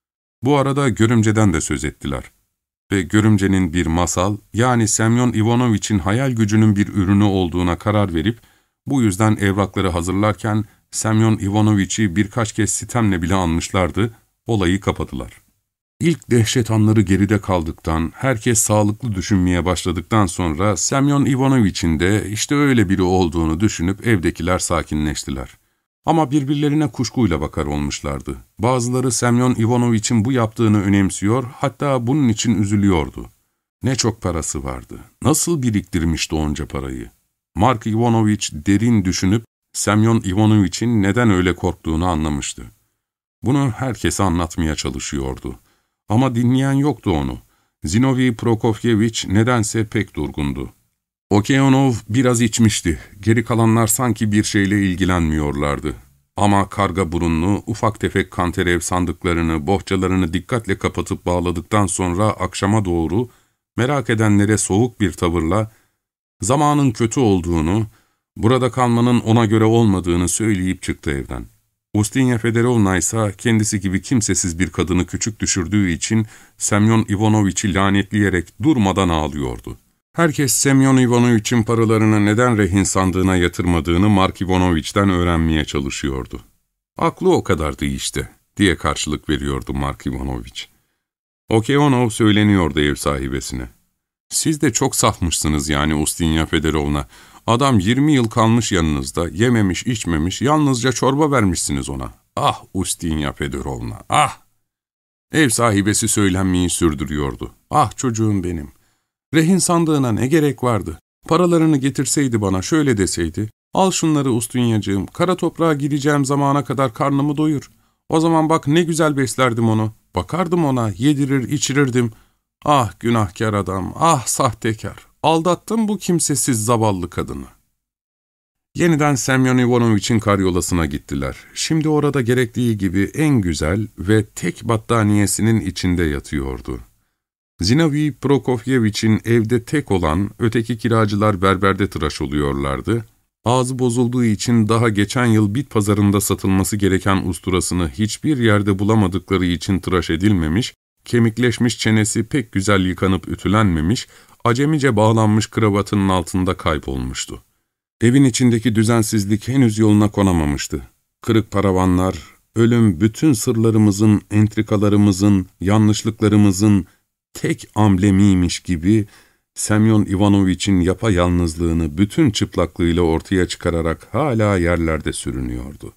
Bu arada görümceden de söz ettiler. Ve görümcenin bir masal, yani Semyon Ivanoviç'in hayal gücünün bir ürünü olduğuna karar verip, bu yüzden evrakları hazırlarken Semyon Ivanoviç'i birkaç kez sitemle bile anmışlardı, olayı kapadılar. İlk dehşet anları geride kaldıktan, herkes sağlıklı düşünmeye başladıktan sonra Semyon Ivanoviç'in de işte öyle biri olduğunu düşünüp evdekiler sakinleştiler. Ama birbirlerine kuşkuyla bakar olmuşlardı. Bazıları Semyon Ivanoviç'in bu yaptığını önemsiyor, hatta bunun için üzülüyordu. Ne çok parası vardı, nasıl biriktirmişti onca parayı. Mark Ivanoviç derin düşünüp Semyon Ivanoviç'in neden öyle korktuğunu anlamıştı. Bunu herkese anlatmaya çalışıyordu. Ama dinleyen yoktu onu. Zinovy Prokofyeviç nedense pek durgundu. Okeanov biraz içmişti. Geri kalanlar sanki bir şeyle ilgilenmiyorlardı. Ama karga burunlu, ufak tefek kanterev sandıklarını, bohçalarını dikkatle kapatıp bağladıktan sonra akşama doğru merak edenlere soğuk bir tavırla zamanın kötü olduğunu, burada kalmanın ona göre olmadığını söyleyip çıktı evden. Ustinya Federovna ise kendisi gibi kimsesiz bir kadını küçük düşürdüğü için Semyon Ivanoviç'i lanetleyerek durmadan ağlıyordu. Herkes Semyon Ivanoviç'in paralarını neden rehin sandığına yatırmadığını Mark Ivanoviç'ten öğrenmeye çalışıyordu. "Aklı o kadardı işte," diye karşılık veriyordu Mark Ivanoviç. Okeanov söyleniyordu ev sahibesine. "Siz de çok safmışsınız yani Ustinya Federovna. Adam yirmi yıl kalmış yanınızda, yememiş içmemiş, yalnızca çorba vermişsiniz ona. Ah Ustinya Federovna, ah!" Ev sahibesi söylenmeyi sürdürüyordu. "Ah çocuğum benim. Rehin sandığına ne gerek vardı? Paralarını getirseydi bana şöyle deseydi, al şunları Ustinyacığım, kara toprağa gireceğim zamana kadar karnımı doyur. O zaman bak ne güzel beslerdim onu, bakardım ona, yedirir içirirdim. Ah günahkar adam, ah sahtekar, aldattım bu kimsesiz zavallı kadını." Yeniden Semyon Ivanoviç'in karyolasına gittiler. Şimdi orada gerektiği gibi en güzel ve tek battaniyesinin içinde yatıyordu. Zinaviy Prokofyeviç'in evde tek olan, öteki kiracılar berberde tıraş oluyorlardı. Ağzı bozulduğu için daha geçen yıl bit pazarında satılması gereken usturasını hiçbir yerde bulamadıkları için tıraş edilmemiş, kemikleşmiş çenesi pek güzel yıkanıp ütülenmemiş, acemice bağlanmış kravatının altında kaybolmuştu. Evin içindeki düzensizlik henüz yoluna konamamıştı. Kırık paravanlar, ölüm bütün sırlarımızın, entrikalarımızın, yanlışlıklarımızın tek amblemiymiş gibi Semyon Ivanoviç'in yapayalnızlığını bütün çıplaklığıyla ortaya çıkararak hala yerlerde sürünüyordu.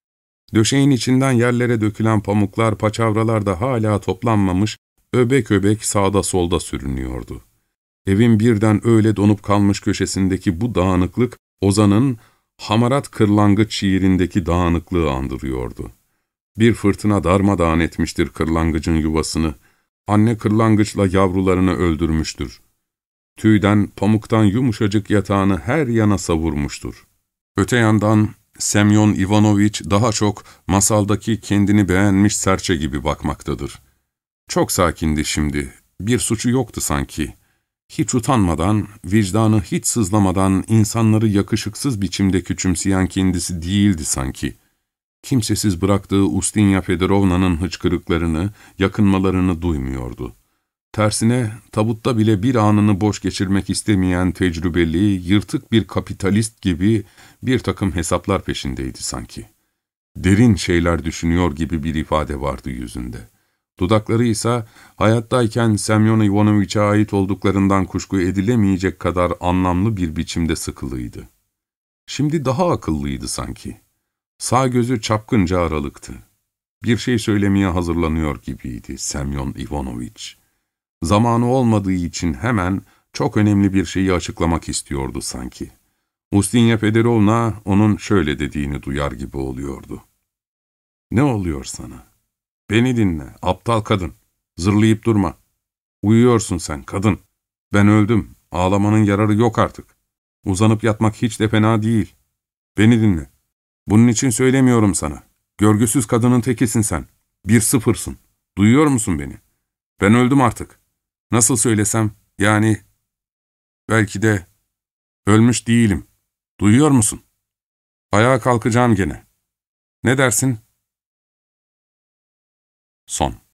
Döşeğin içinden yerlere dökülen pamuklar, paçavralar da hala toplanmamış, öbek öbek sağda solda sürünüyordu. Evin birden öyle donup kalmış köşesindeki bu dağınıklık, Ozan'ın Hamarat Kırlangıç şiirindeki dağınıklığı andırıyordu. Bir fırtına darmadağın etmiştir kırlangıcın yuvasını, anne kırlangıçla yavrularını öldürmüştür. Tüyden, pamuktan yumuşacık yatağını her yana savurmuştur. Öte yandan Semyon Ivanoviç daha çok masaldaki kendini beğenmiş serçe gibi bakmaktadır. Çok sakindi şimdi, bir suçu yoktu sanki. Hiç utanmadan, vicdanı hiç sızlamadan insanları yakışıksız biçimde küçümseyen kendisi değildi sanki. Kimsesiz bıraktığı Ustinya Federovna'nın hıçkırıklarını, yakınmalarını duymuyordu. Tersine tabutta bile bir anını boş geçirmek istemeyen tecrübeli, yırtık bir kapitalist gibi bir takım hesaplar peşindeydi sanki. Derin şeyler düşünüyor gibi bir ifade vardı yüzünde. Dudakları ise hayattayken Semyon Ivanoviç'e ait olduklarından kuşku edilemeyecek kadar anlamlı bir biçimde sıkılıydı. Şimdi daha akıllıydı sanki. Sağ gözü çapkınca aralıktı. Bir şey söylemeye hazırlanıyor gibiydi Semyon Ivanoviç. Zamanı olmadığı için hemen çok önemli bir şeyi açıklamak istiyordu sanki. Ustinya Federovna onun şöyle dediğini duyar gibi oluyordu. "Ne oluyor sana? Beni dinle, aptal kadın. Zırlayıp durma. Uyuyorsun sen, kadın. Ben öldüm, ağlamanın yararı yok artık. Uzanıp yatmak hiç de fena değil. Beni dinle. Bunun için söylemiyorum sana. Görgüsüz kadının tekisin sen. Bir sıfırsın. Duyuyor musun beni? Ben öldüm artık. Nasıl söylesem, yani belki de ölmüş değilim. Duyuyor musun? Ayağa kalkacağım gene. Ne dersin?" Son.